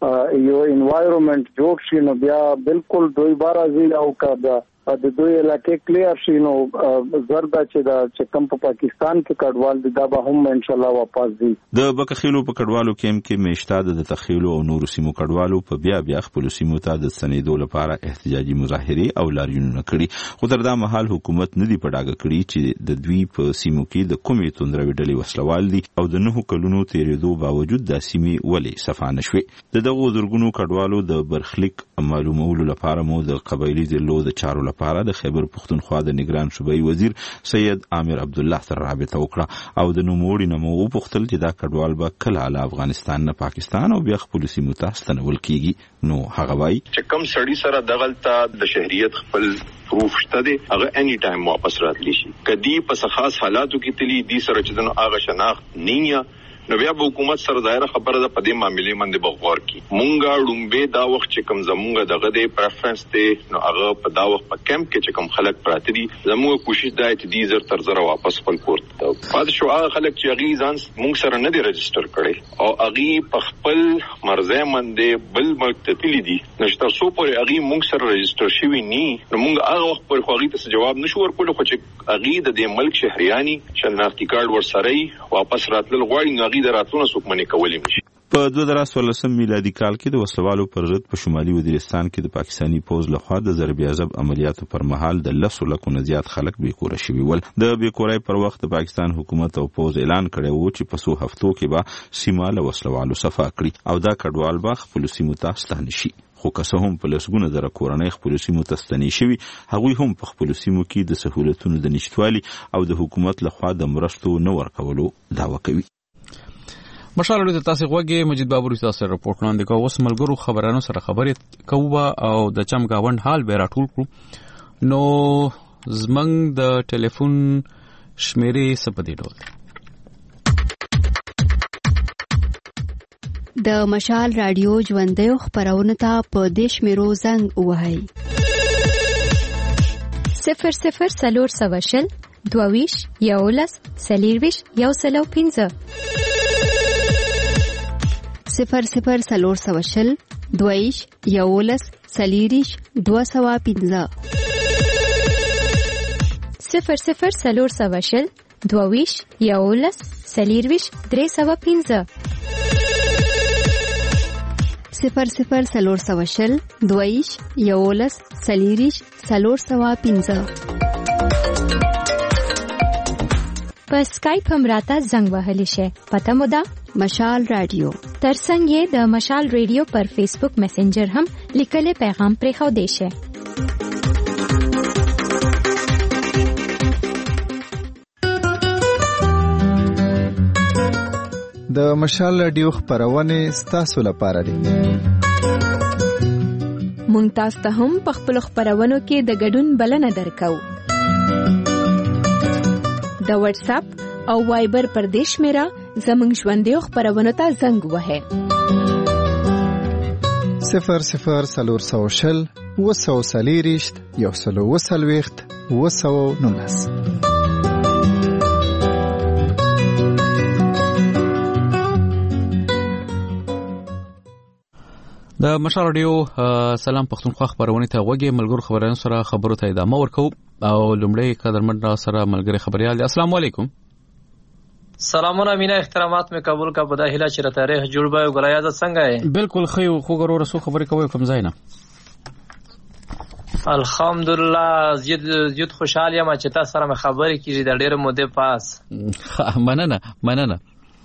یو انوایرنمنت جوړ شي نو بیا بالکل دوی بار ازي او کړه د دوی علاقې کلیر شي نو زردا چې دا چکم په پاکستان کې کډوال دي دا به هم ان شاء الله واپس دي. د بکخیلو په کډوالو کیمپ کې میشته د تخیلو او نورو سیمو کډوالو په بیا خپل سیمو ته د سنیدو لپاره احتجاجي مظاهره او لاریونونه کړي خو تر دا مهال حکومت نه دی پډاګه کړی چې د دوی په سیمو کې د کومې توندروي ډلې وسلوال دي او د 9 کلونو تیریدو باوجود د سیمې ولې صفانه شوي. دغه زورګونو کډوالو د برخلیک معلومولو لپاره مو د قبایلی ضلعو د چارو لپاره د خیبر پختونخوا د نگران صوبایي وزیر سید عامر عبد الله سره رابطه وکړه او د نوموړي نومو وپوښتل چې دا کډوال به کله له افغانستان نه پاکستان او بیا خپل سیمو ته ستنول کیږي نو هغه وایي چې کم سړی سره دغلطه د شهریت خپل پروف شته دی هغه اني ټایم واپس راتلی شي کدی په خاص حالاتو کې تلی دي سره چې دنو هغه شناخت نینیا نو بیا به حکومت سره ظاهره خبره ده په دې معاملې باندې بغور کی مونږه ډومبه دا وخت چې کم زمونږه دغه د پریفرنس ته نو هغه په دا وخت په کیمپ کې چې کم خلک پراته دي زموږ کوشش دا چې دې زر تر زره واپس خپل کور ته پاتې شو هغه خلک چې هغه ځان مونږ سره نه دی رجستر کړي او هغه په خپل مرزه باندې بل ملک ته تللی دي نشته سو پورې هغه مونږ سره رجستر شوی ني نو مونږ هغه وخت پر خو هغه ته جواب نشو ورکول خو چې هغه د دې ملک شهرياني شناختی کارت ورسره واپس راتلل غواړي نو هغه دراتونه سوکمنې کولې نشي. په 2014 میلادي کال کې د وسلوالو پر ضد په شمالي وزیرستان کې د پاکستاني پوز لخوا د ضرب عضب عملیاتو پر مهال د 10 لکو نه زیات خلک بیکوره شوي ول. د بیکورۍ پر وخت د پاکستان حکومت او پوز اعلان کړی و چې په څو هفتو کې به سیمه له وسلوالو صفا کړي او دا کډوال به خپل سیمو ته ستانه شي. خو که څه هم په لسګونه زره کورنۍ خپل سیمو ته ستنې شوي هغوی هم په خپل سیمو کې د سهولتونو د نشټوالي او د حکومت لخوا د مرستو نه ورکولو دعوه کوي. مشال د تاسو غوږی مجید بابوري تاسو رپورټ وړاندې کوو اوس ملګرو خبرانو سره خبرې کوو او د چمګاوند حال به راټول کړو نو زمنګ د ټلیفون شمیرې سپدې ډول د مشال رادیو ژوندۍ خبرونه ته په دیش میرو زنګ وهاي 00 سلور سواشل دوویش یولس سلیرویش یوسلو 15 00 سلور سواشل دویش یولس سلیریش 215 00 سلور سواشل دوویش یولس سلیرویش 315 00 سلور سواشل دویش یولس سلیریش 315 په اسکایپ هم راته زنګ وهلی شي پته مو ده مشال رادیو ترڅنګ یې د مشال ریډیو پر فیسبوک میسنجر هم لیکلي پیغام پرې خو دی شي د مشال رادیو خبرونه ستاسو لپاره دي. مونږ تاسو ته هم په خپل خبرونو کې د ګډون بلنه درکو. د واتس اپ او وایبر پر دیش میرا زمونږ ژوندې خبرونو ته زنګ وهه 0040 وسوسلیریشت 120 219. د مشال رادیو سلام پښتونخوا خبرونه ته وګي ملګرو خبرونه سره خبرو ته ادامه ورکو او لومړی قدرمن سره ملګری خبريال السلام علیکم. سلامونه مینا احترامات می قبول کا بدا هله چې تاریخ جوړ به ګلایاز څنګه ہے؟ بالکل خو ګورو رسو خبرې کوي کوم ځای نه. الحمدلله زیات خوشاله یم چې تاسو سره خبرې کیږي د ډېر موده پاس. مننه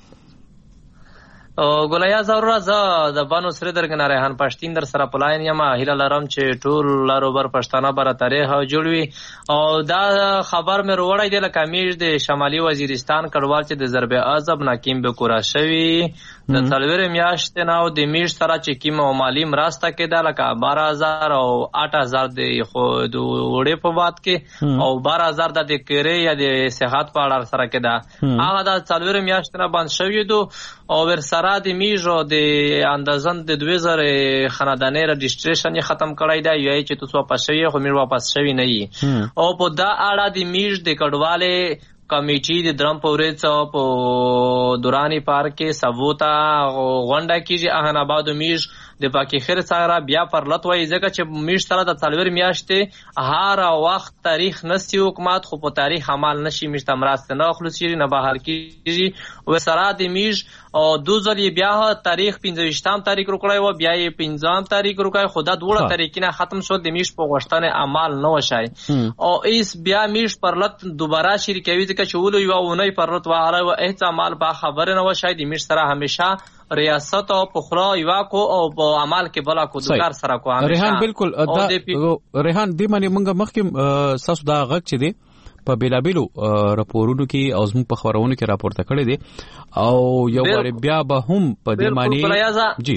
ګولیا ضرور ز د بانو سره درګنه ریحان پښتین در سره پلاین یم هیله لرم چې ټول لروبر پښتانه بر تاریخ جوړوي او دا خبر مې وروړی د کمیش د شمالي وزیرستان کډوال چې د ضرب اعظم ناکیم به کورا شوی د څلور میاشتې نه او د میش سره چې کیمه او مالی مرسته کېده لکه 12000 او 8000 د خو د وړې په باد کې او 12000 د کېره یا د صحت په اړه سره کېده هغه د څلور میاشتې نه بند شوی دو او ور سره د میژو د اندازن د 2000 خانداني رجسټریشن ختم کړی دی یوه چې تاسو واپس شوی خو میر واپس شوی نه یي او په دا اړه د میژ د کډواله کمیټي د درم پورې څو په دورانی پارک کې سبوتا غونډه کیږي اهن آباد میژ د باقی خیر سره بیا پر لټوي ځکه چې میش سره د څلور میاشتې هر وخت تاریخ نسی حکومت خو په تاریخ عمل نشي میشته مرسته نه خلاصي نه بهر کیږي او سره د میش او دوزلی بیا تاریخ 15 تاریخ روکړای و بیا یې 15 تاریخ روکای خدا دوړه تاریخ نه ختم شو د میش په غشتنه عمل نه وشای او ایس بیا میش پر لټ دوباره شریکوي ځکه چې ولې یو ونی پر لټ واره او احتمال با خبر نه وشای د میش سره همیشه ریاست او پخلا یوا کو او په عمل کې بلا کو دوکار سره کو همیشه ریحان بالکل ریحان دی باندې موږ مخکې ساسو دا غږ چي دي په بیلابیلو راپورونو کې او زموږ په خبرونو کې راپورته کړی دي او یو بار بیا به هم په دې معنی جی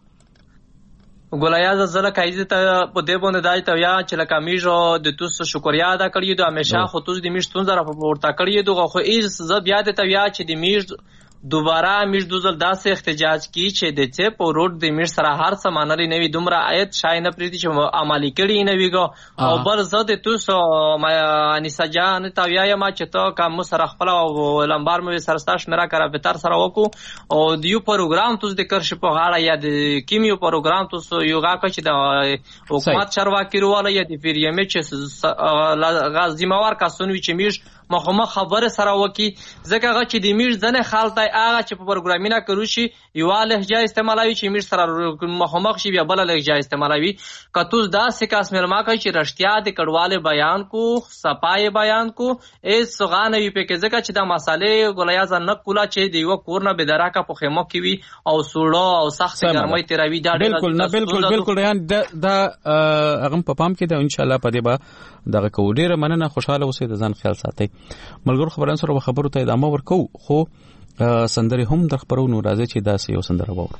ګولیا زله کایزه ته په دې باندې دای ته یا چې لکه میژو د توس شکریا ادا کړی دو همیشه خو توس د میژ تون زره په ورته کړی دو خو ایز ز بیا د ته یا چې د میژ دوباره میش دوزل داسې احتجاج کی چې د چه په روډ د میش سره هر سمانري نوی دومره آیت شای نه پریدي چې عملی کړي نه ویګو او بل زده توسو ما انیسا جان تا ویا ما چې تو کوم سره خپل او لمبار مې سرستاش میرا کرا به تر سره وکو او دیو پروګرام توس د کرش په غاړه یا د کیمیو پروګرام توس یو غاکه چې د حکومت چرواکي رواله یا د پیریمه چې غاز دیموار کسونوي چې میش مخه خبره سره وکي ځکه هغه چې د میش ځنه خالتای هغه چې په پروګرامینه کړو شي یو لهجه استعمالوي چې میش سره مخه شي بیا بل لهجه استعمالوي کتوز دا سکاس ملما کوي چې رښتیا د کډواله بیان کو صفای بیان کو ایس غانوي په کې ځکه چې دا مسالې ګولیا ځنه کولا چې دی یو کورنه به دراکه په خمو کې وي او سوړو او سخت ګرمۍ تیروي دا بالکل نه بالکل ریان دا هغه په پام کې دا ان شاء الله په دې با دغه کو ډیره مننه خوشاله اوسئ د ځان خیال ساتئ ملګرو خبران سره خبرو ته ادامه ورکو خو سندري هم د خبرونو راځي چې دا یو سندره وور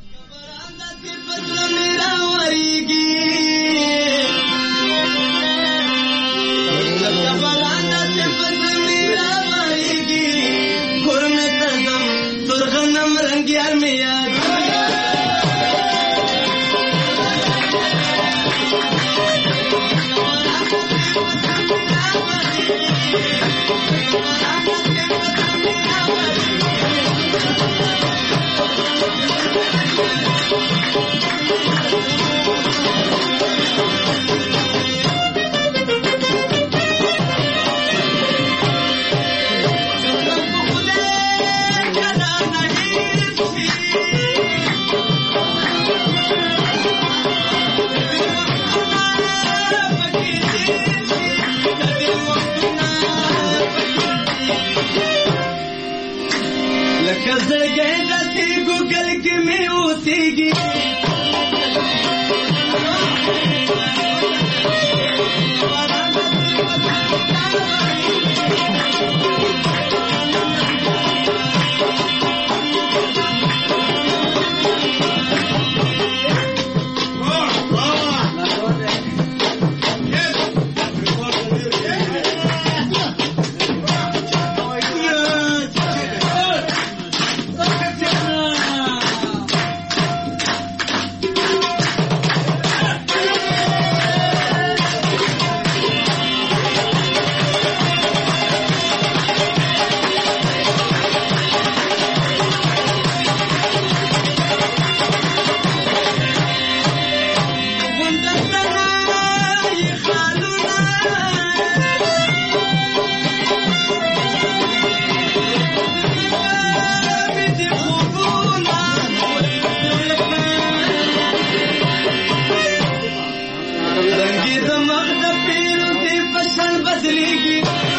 بدلېږي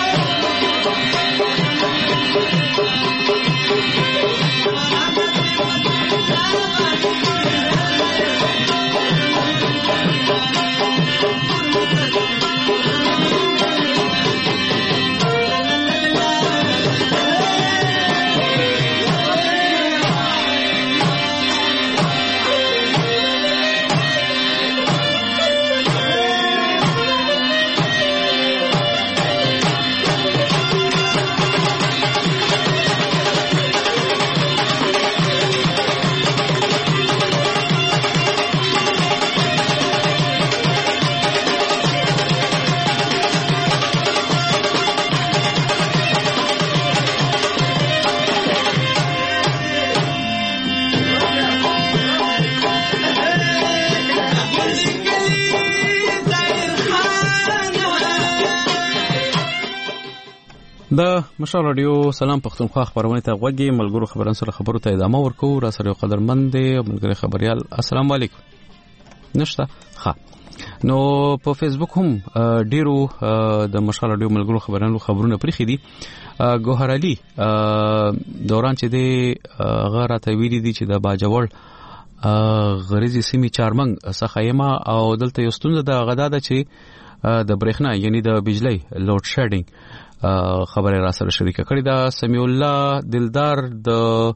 د مشال رادیو سلام پښتونخوا خبرونه ته غوږی ملګرو خبرن سره خبرو ته ادامه ورکو را سره قدرمند ملګری خبريال السلام علیکم نشته ها نو په فیسبوک هم ډیرو د مشال رادیو ملګرو خبرونه پرې خېدي ګوهر علي دوران چې د غره ته ویلي دي چې د باجوړ غریزي سیمې چارمنګ سخایما او دلته یو ستونزه د غداده چې د برېښنا یعنی د بجلی لوډ شیډینګ خبره را سره شریکه کړې ده. سمیع الله دلدار د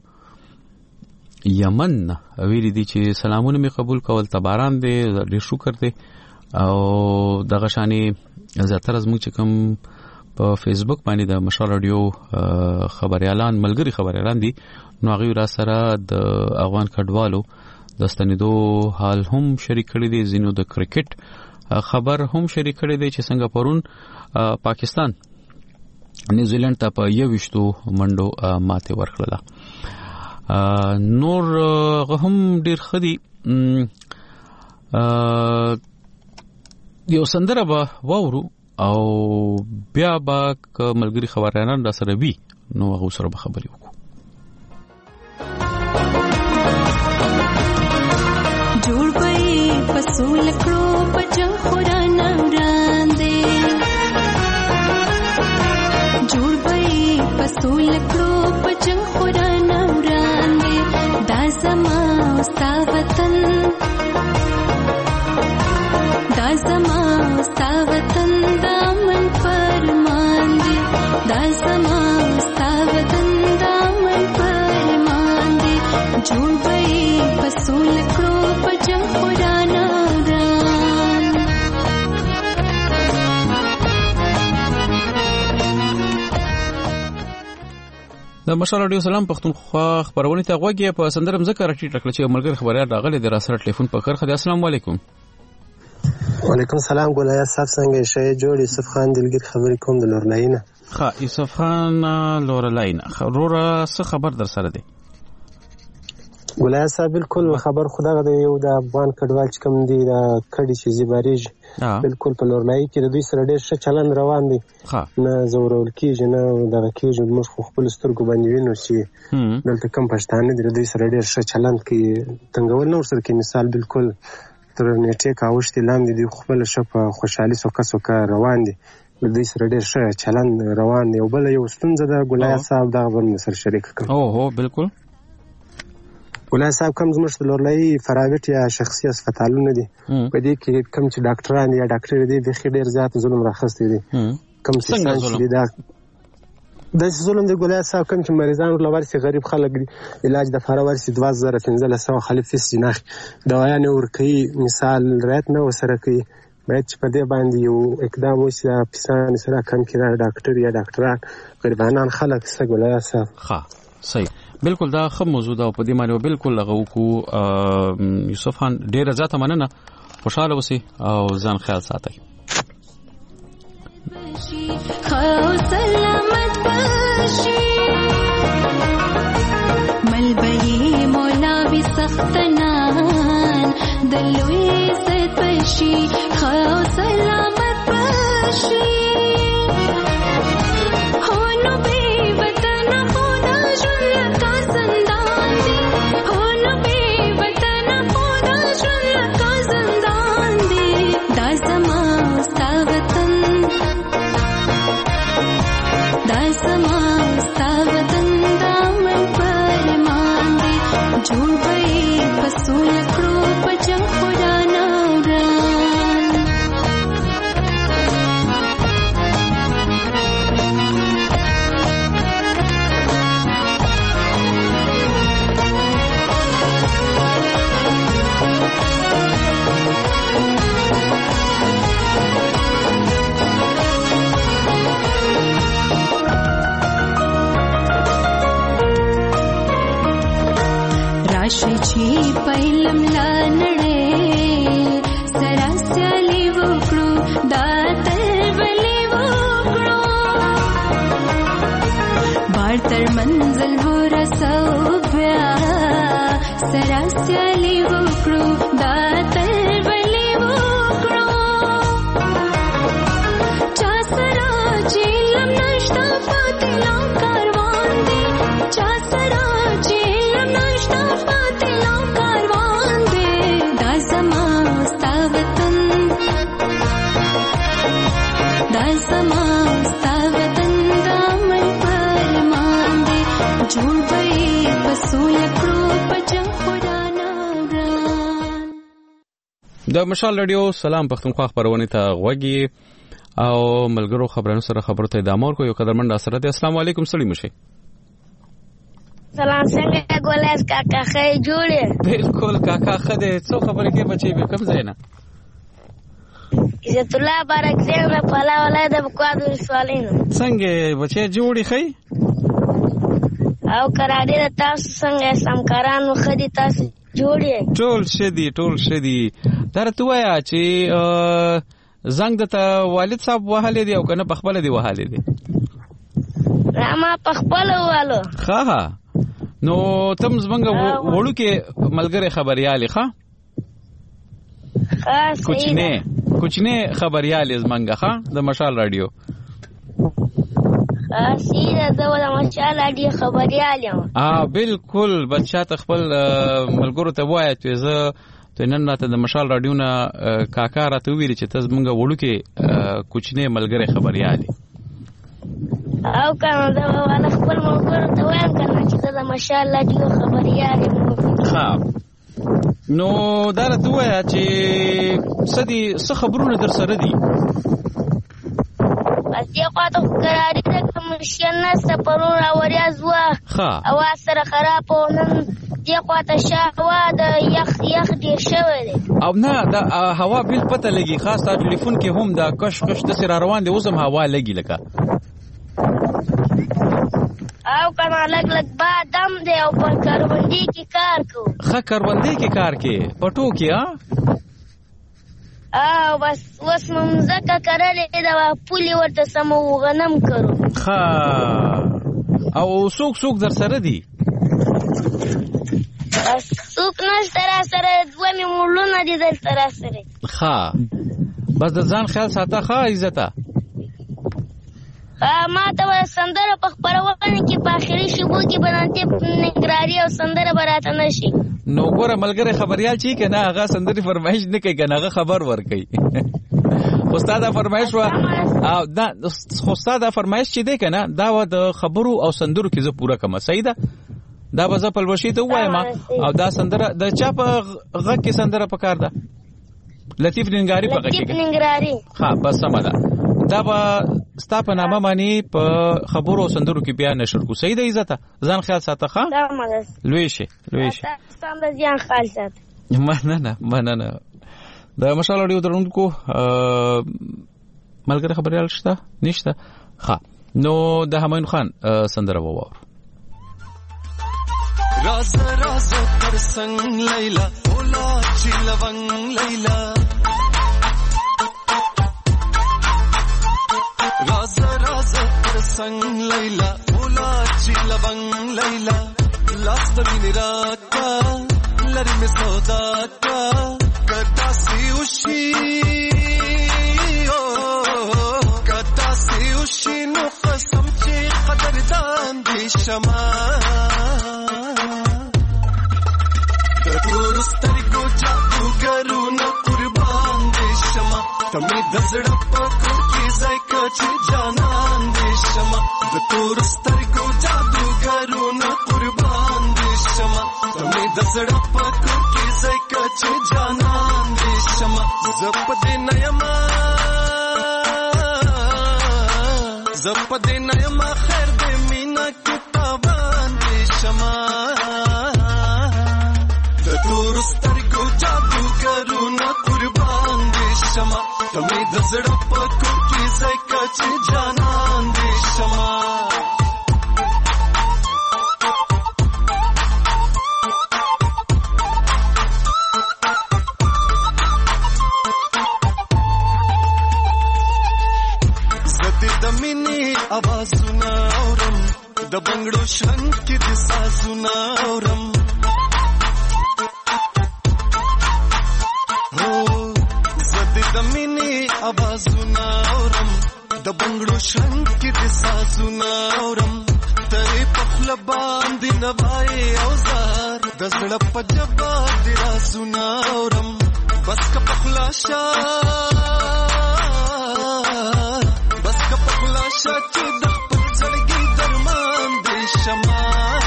یمن ویلي دي چې سلامونه می قبول کول تباران دي ډیر شکر دي او دغه شانی زیاتره زموږ چې کوم په فیسبوک باندې د مشال رادیو خبريالان ملګری خبريالان دي نو هغه را سره د افغان کډوالو د ستنیدو حال هم شریک کړی دي زینو د کرکټ خبر هم شریک کړی دی چې څنګه پرون پاکستان نیوزیلند ته په 21 منډو ماته ورکړه. نور هم ډیر خدي یو سندره به وورو او بیا به ملګری خبريالان را سره وي نو هغه سره به خبرې وکړو. جوړ پي پسول کړو پچا خورانا وړاندې جوړ پي پسول کړو پچا خورانا وړاندې دا زما ستا وطن دا زما ستا وطن دامن فرمان دي دا زما ستا وطن دامن فرمان دي جوړ پي پسول کړو پچا خورانا د مشال رادیو سلام پښتونخوا خبرونه ته غوږی په سندرم ذکر راټیټ کړل چې ملګری خبريال راغلي د راسره ټلیفون په خیر خدای السلام علیکم. وعلیکم السلام ګولیا صاحب څنګه شې جوړ یوسف خان دلګر خبرې کوم د لورلاینه. ها یوسف خان لورلاینه رورا څه خبر در سره دی؟ ګولیا صاحب بالکل خبر خدای د یو د افغان کډوال چې کوم دی د کډی چې زیباریج بالکل په لورلای کې د دوی سره ډېر ښه چلن روان دی نه زورول کېږي نه دغه کېږي موږ خپل سترګو باندې وینو چې دلته کم پښتانه دي د دوی سره ډېر ښه چلن کوي تنګول نور سره کې مثال بالکل تر نیټه کاوشتي لاندې دی خپل ښه په خوشحالي سوکه روان دي د دوی سره ډېر ښه چلن روان دی او بل یو ستونزه د ګولیا صاحب دغه باندې سره شریک کړم. هو بالکل ګولیا صاحب کوم زموږ د لورلای پرایویټ یا شخصي هسپتالونه دي په دې کې کوم چې ډاکټران یا ډاکټر دي د ډېر زیات ظلم راخستي دي کوم چې دا د ظلم د ګولیا صاحب کوم چې مریضانو لورسي غریب خلک دي علاج د فارورسي 2500 خالف فیس جناح دوايان ورکي مثال رات نه وسره کوي باید چې په دې باندې یو اقدام وشي افسان سره کم کړه ډاکټر یا ډاکټران غریبانان خلک څه ګولیا صاحب. ها صحیح بالکل دا خو موضوع ده په دې باندې بالکل لغو کو یوسف خان ډیر زیاته مننه خوشاله اوسئ او ځان خیال ساتئ. سلامت باشي ملبي مولا بسختنان دلوي ستشي خو سلامت باشي هونو بي وطن خدا جل کا زندان دي هونو بي وطن خدا جل کا زندان دي دا زما ستا وطن پهلم لا نړۍ سراسیالي وکړو دا تل بلی وکړو بار تر منزل ورسو بیا سراسیالي وکړو دا تل بلی وکړو چا سره چې لم نشتا پاتې لا کاروان دی چا سره چې لم نشتا پاتې لا کاروان دی دا زما ستا وطن دا زما ستا وطن دا من پرمان دی جوړ به یې په سوله کړو په جنګ خدا نه ګران. د مشال رادیو سلام پښتونخوا خبرونه ته غوږی او ملګرو خبرونو سره خبرو ته ادامه ورکو. یو قدرمن سره د السلام علیکم سړی مشه. سلام څنګه ګولاس کاکا خې جوړه؟ بالکل کاکا خدای څو خبرې کې بچي به کم زینا عزت الله بارک زینه پلا ولای د بکوادو سوالینو څنګه بچي جوړی خې او کراډي د تاسو څنګه سمکارانو خدي تاسو جوړی؟ ټول شدي درته وایا چې زنګ د والد صاحب وهاله دی او کنه پخپل دی وهاله دی راما پخپل والو ها نو تم زمنګ وړو کې ملګری خبريالي ښا کوچنه خبريالي زمنګ ښا د مشال رادیو سیده زو د مشال رادیو خبريالي بالکل بچا خپل ملګرو ته وایي چې زه ته نن راته د مشال رادیو نه کاکا راته ویل چې تاسو مونږ وړو کې کوچنه ملګری خبريالي او کنه دا والا خپل ملګرو ته وایم کنه چې د مشال رادیو خبريالي ها نو دا راته وایي چې سدي څه خبرونه در سره دي بس یو خواته قراری د کمشن سپرون اوریاز وا او سره خراب ونن دی خواته شاوا د یخ ډیر شوی دی او نه دا هوا بیل پته لګي خاص تا ټلیفون کې هم دا کش د سر روان دی اوسم هوا لګي لکه او کنه لګ بادم دی او په کاروندې کې کار کو کاروندې کې کار کې پټو کې او بس وس ممزکه کرلې دا پولی ورته سمو غنم کرو او سوق در سره دی سوق نشته را سره دوه مولونه دي در سره بس د ځان خیال ساته عزت ما ته سندره په خبرونه کې په اخري شبو کې بنانته نگراری او سندره براته نشي نو ګوره ملګری خبريال چی کنه هغه سندري فرمایش نه کوي کنه هغه خبر ور کوي استاد فرمایش وا او دا استاد فرمایش چي دی کنه دا د خبرو او سندرو کې زه پورا کوم صحیح ده دا به زپل وشي ته وایم او دا سندره د چا په غږ کې سندره پکار ده لطیف ننګاری په غږ کې لطیف ننګاری بس سم ده دا به ستا په نامه باندې په خبرو سندرو کې بیان نشر کو صحیح ده عزت ځان خیال ساته لوی شي ستاسو ځان خیال ساته مننه د مشال رادیو درونکو ملګری خبريال شته نشته نو د همایون خان سندره ووار راز تر څنګ لیلا اولا چې لونګ لیلا راز تر څنګ لیلا اولا چې لونګ لیلا لاس ته ویني راکا لری می سودا کا کتا سی وشي کتا سی وشي نو قسم چې قدردان دي شمع د تور سترګو جادوګرونو قربان دي شمع تمې د زړه په کور کې ځای کچې جانان دي شمع د تور سترګو جادوګرونو قربان دي شمع تمې د زړه په کور کې ځای کچې جانان دي شمع زپ دې نیم خیر دې مینا کتابان دي شمع د تور سترګو جادوګرونو قربان دي شمع تمې د زړه په کور کې ځای کچې جانان دي شمع زدې د مینې اوازونه اورم د بنګړو شرنګ کې د سازونه اورم زدې د مینې اوازونه اورم د بنګړو شرنګ کې د سازونه اورم ترې په خوله باندې نوای اوزار د زړه په جبه د رازونه اورم بس که په خوله شه چې د خپل زړګي درمان دې شمه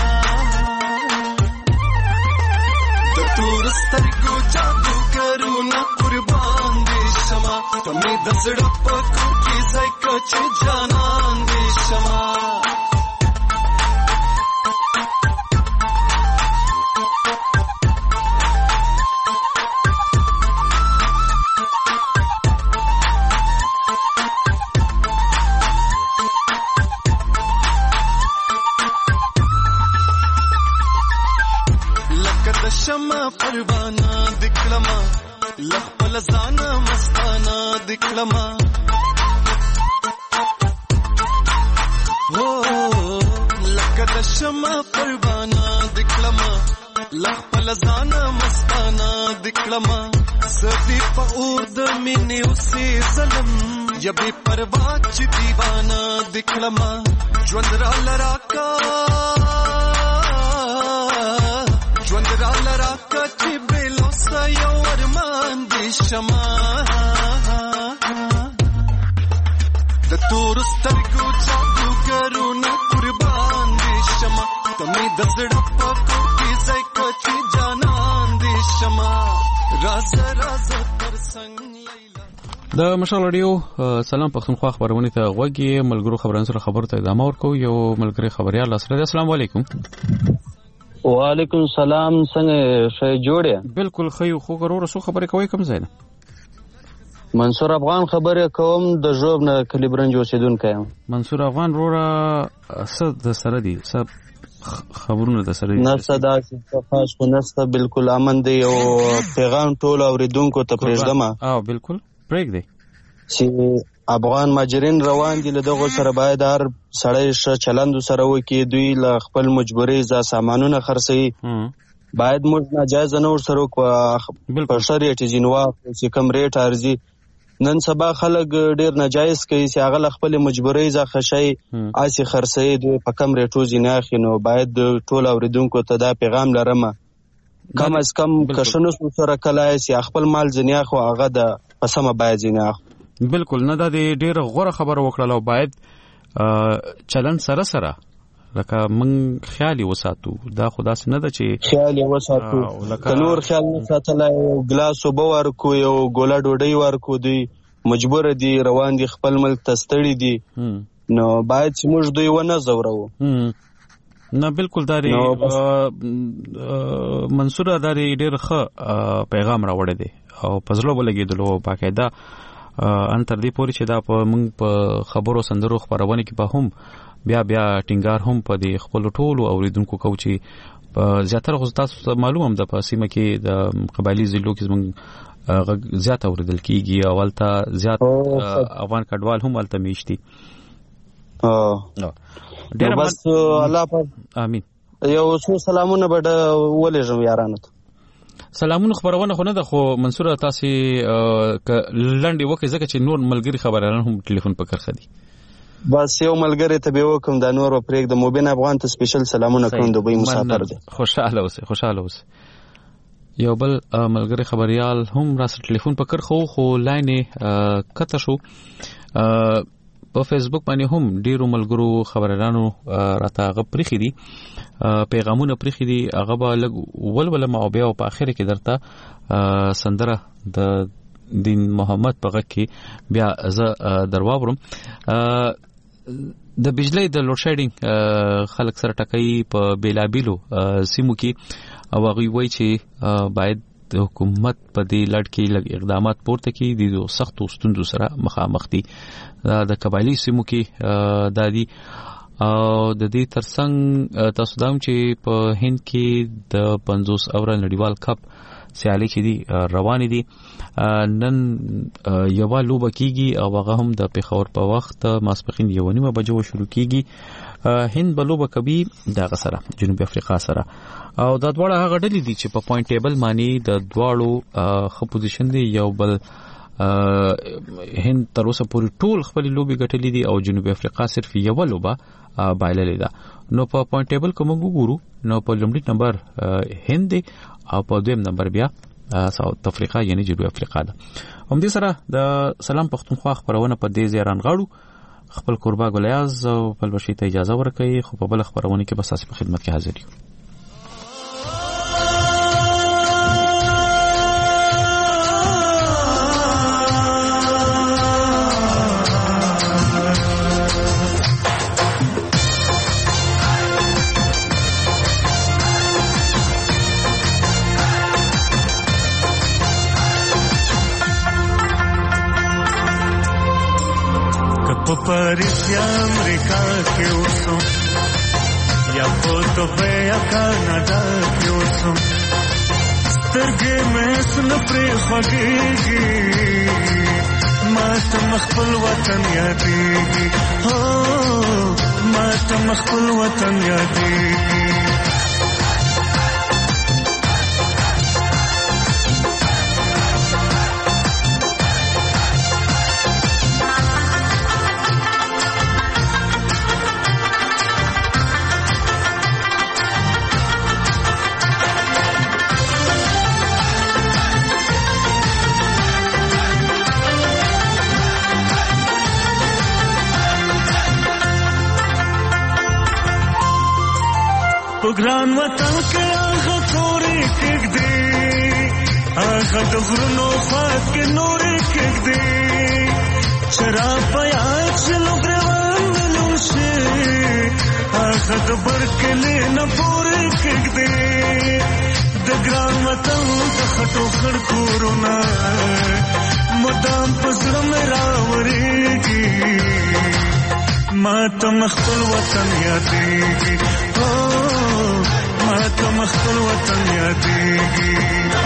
د تور سترګو جادوګرونه قربان دې شمه ته مې د زړه په کور کې ځای که چې جانان دې شمه شمع پروانه دکلمه لخپل ځانه مستانه دکلمه لکه د شمع پروانه دکلمه لخپل ځانه مستانه دکلمه زدی په اور د مینې اوسې ظلم یا بې پروا چې دیوانه دکلمه ژوند را لراکا ژوند را لراکا چې بېلوسه یو ارمان دې شمه د تورو سترګو جادوګرونه قربان دې شمه ته مې د زړه په کور کې ځای که چې جانان دې شمه رازه رازه تر څنګ د مشال رادیو سلام پښتونخوا خبرونه ته غوږی ملګرو خبرونه سره خبرته ادامه ورکو یو ملګری خبريال سره السلام علیکم وعلیکم السلام څنګه شې جوړه بالکل خیو خو غرور سو خبرې کوي کوم ځای نه منصور افغان خبرې کوم د جوب نه کلیبرنج اوسیدونکو یم منصور افغان رورا صد د سره دي سب خبرونه د سره دي نه صدا خاص کو نسته بالکل امن دی او پیغام ټول اوریدونکو ته پرېږدم او بالکل پرېږ دی چې افغان ماجرین روان دي له دغه سره باید هر سړی ښه چلند سره وکړي دوی له خپل مجبوري ځا سامانونه خرڅوي باید موږ ناجایز نه ورسره وکړو په ښه ریټ ځینې وخت چې کم ریټ ارزي نن سبا خلک ډېر ناجایز کوي چې هغه له خپلې مجبورۍ څخه شی هسې خرڅوي دوی په کم ریټو ځینې اخلي نو باید ټول اورېدونکو ته دا پیغام لرم کم از کم که ښه نسو سره کلای چې خپل مال ځینې اخلو هغه د په سمه باید ځینې اخلو بالکل نه دا ډېره غوره خبره وکړه او باید چلن سره سره لکه من خیال وساتو دا خدا سي نه ده چې خیال وساتو نور خیال وساتلای ګلاس وبو ورکو یو ګولا ډوډۍ ورکو دی مجبور دي روان دي خپل ملک تستړي دي نو باید چې موږ دوی ونه زورو نه بالکل داري منصور داري ډېر ښه پیغام راوړی دی او پزړه ولګېدلو باقاعده ان تر دې پورې چې دا په موږ په خبرو سندرو خبرونه کې په هم بیا ټینګار هم په دې خپل ټولو اوریدونکو کو چې زیاتره خو تاسو معلومه ده په سیمه کې د قبایلی ضلعو کې زموږ زیات اوریدل کیږي اولته زیات افغان کډوال هم الته میشتي ډیر بس الله په امين یو څو سلامونه بډ ولېږم یارانو سلامونه خبرونه خو نه ده خو منصور تاسو لنډي وکي ځکه چې نور ملګری خبرونه هم ټلیفون پکړ خدي بس یو ملګری ته به وکم د نور پرېګ د موبین افغان ته سپیشل سلامونه کوم د دوی مسافر دي خوشاله اوسه یو بل ملګری خبريال هم راس ټلیفون پکړ خو لاین کته شو په فیسبوک باندې هم ډیرو ملګرو خبرانو راته غپرخي دي پیغامونه پرخي دي هغه به لګ ولول ما بیا په اخر کې درته سندره د دین محمد په غکی بیا ز درواورم د بجلی د لوډ شیډینګ خلک سره ټکای په بیلابیلو سیمو کې او هغه وایي چې باید د حکومت په دې لړ کې لږ اقدامات پورته کړي د سختو ستونزو سره مخامخ دي د قبایلی سیمو کې د دې او د دې ترڅنګ تاسو دام چې په هند کې د 50 اورل نړیوال کپ سیالي چې دي روان دي. نن یو لوبه کیږي او هغه هم د پیښور په وخت ماسپخین 1:30 بجو شروع کیږي. هند بلوبه کوي د غسره جنوبي افریقا سره او د دواړه هغه ډلې دي چې په پوینټ ټیبل معنی د دواړو خو پوزیشن دي. یو بل هند تر اوسه پورې ټول خپل لوبي ګټلې دي او جنوبي افریقا صرف یو لوبه بایللې ده. نو په پوینټ ټیبل کوم وګورو نو په لومړي نمبر هند دی او په دویم نمبر بیا ساوث افریقا یعنی جنوبي افریقا ده. هم دې سره د سلام پښتونخوا خبرونه په دې ځای رانغاړو. خپل قربا ګلیاز او خپل بشي ته اجازه ورکړي خو په بل خبرونه کې بس تاسو په خدمت کې حاضر یو. پاریس یا امریکا کې اوسم یا په دوبه کاناډا کې اوسم سترګې مې سنپرې خوږېږي ما ته خپل وطن یادېږي هو ما ته خپل وطن یادېږي. ګران وطن کې هغه تورې کېږدي هغه د غرونو خواږ کې نورې کېږدي شراب په یاد چې لوګروان لوشي هغه د برکلې نه پورې کېږدي د ګران وطن د خټو خړ کورونه مدام په زړه مې راورېږي ما ته خپل وطن یادېږي ما ته خپل وطن یادېږي.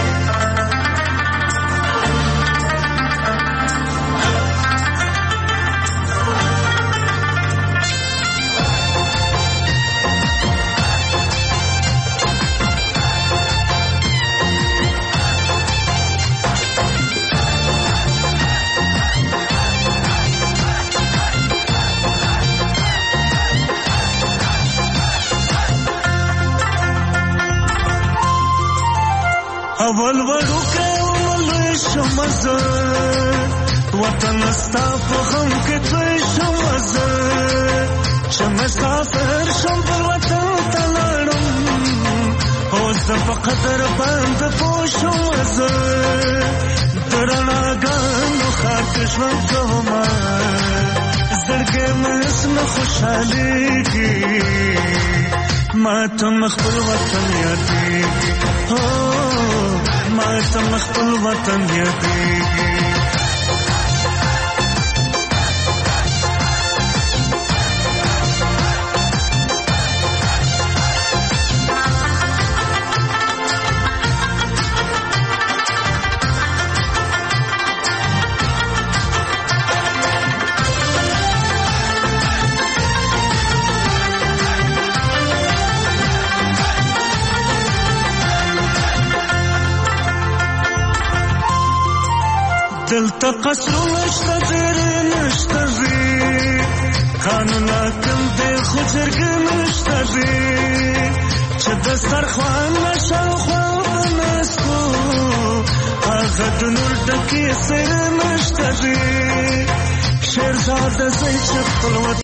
اول وړو کې ولې شمزه وطن ستا په غم کې توی شمزه چې مسافر شم پر وطن ته لاړم او زه په قدر باندې پوه شمزه د رڼاګانو ښار کې ژوند کومه زړګی مې نه خوشحالېږي ما ته خپل وطن یادېږي ما ته خپل وطن یادېږي. دلته قصرونه شته ډېرې نشته دي قانون حاکم دی خو جرګې نشته دي چې دسترخوان نه شاوخوا په ناستو هغه د نور ډکې څېرې نشته دي شیرزاده زوی چې خپل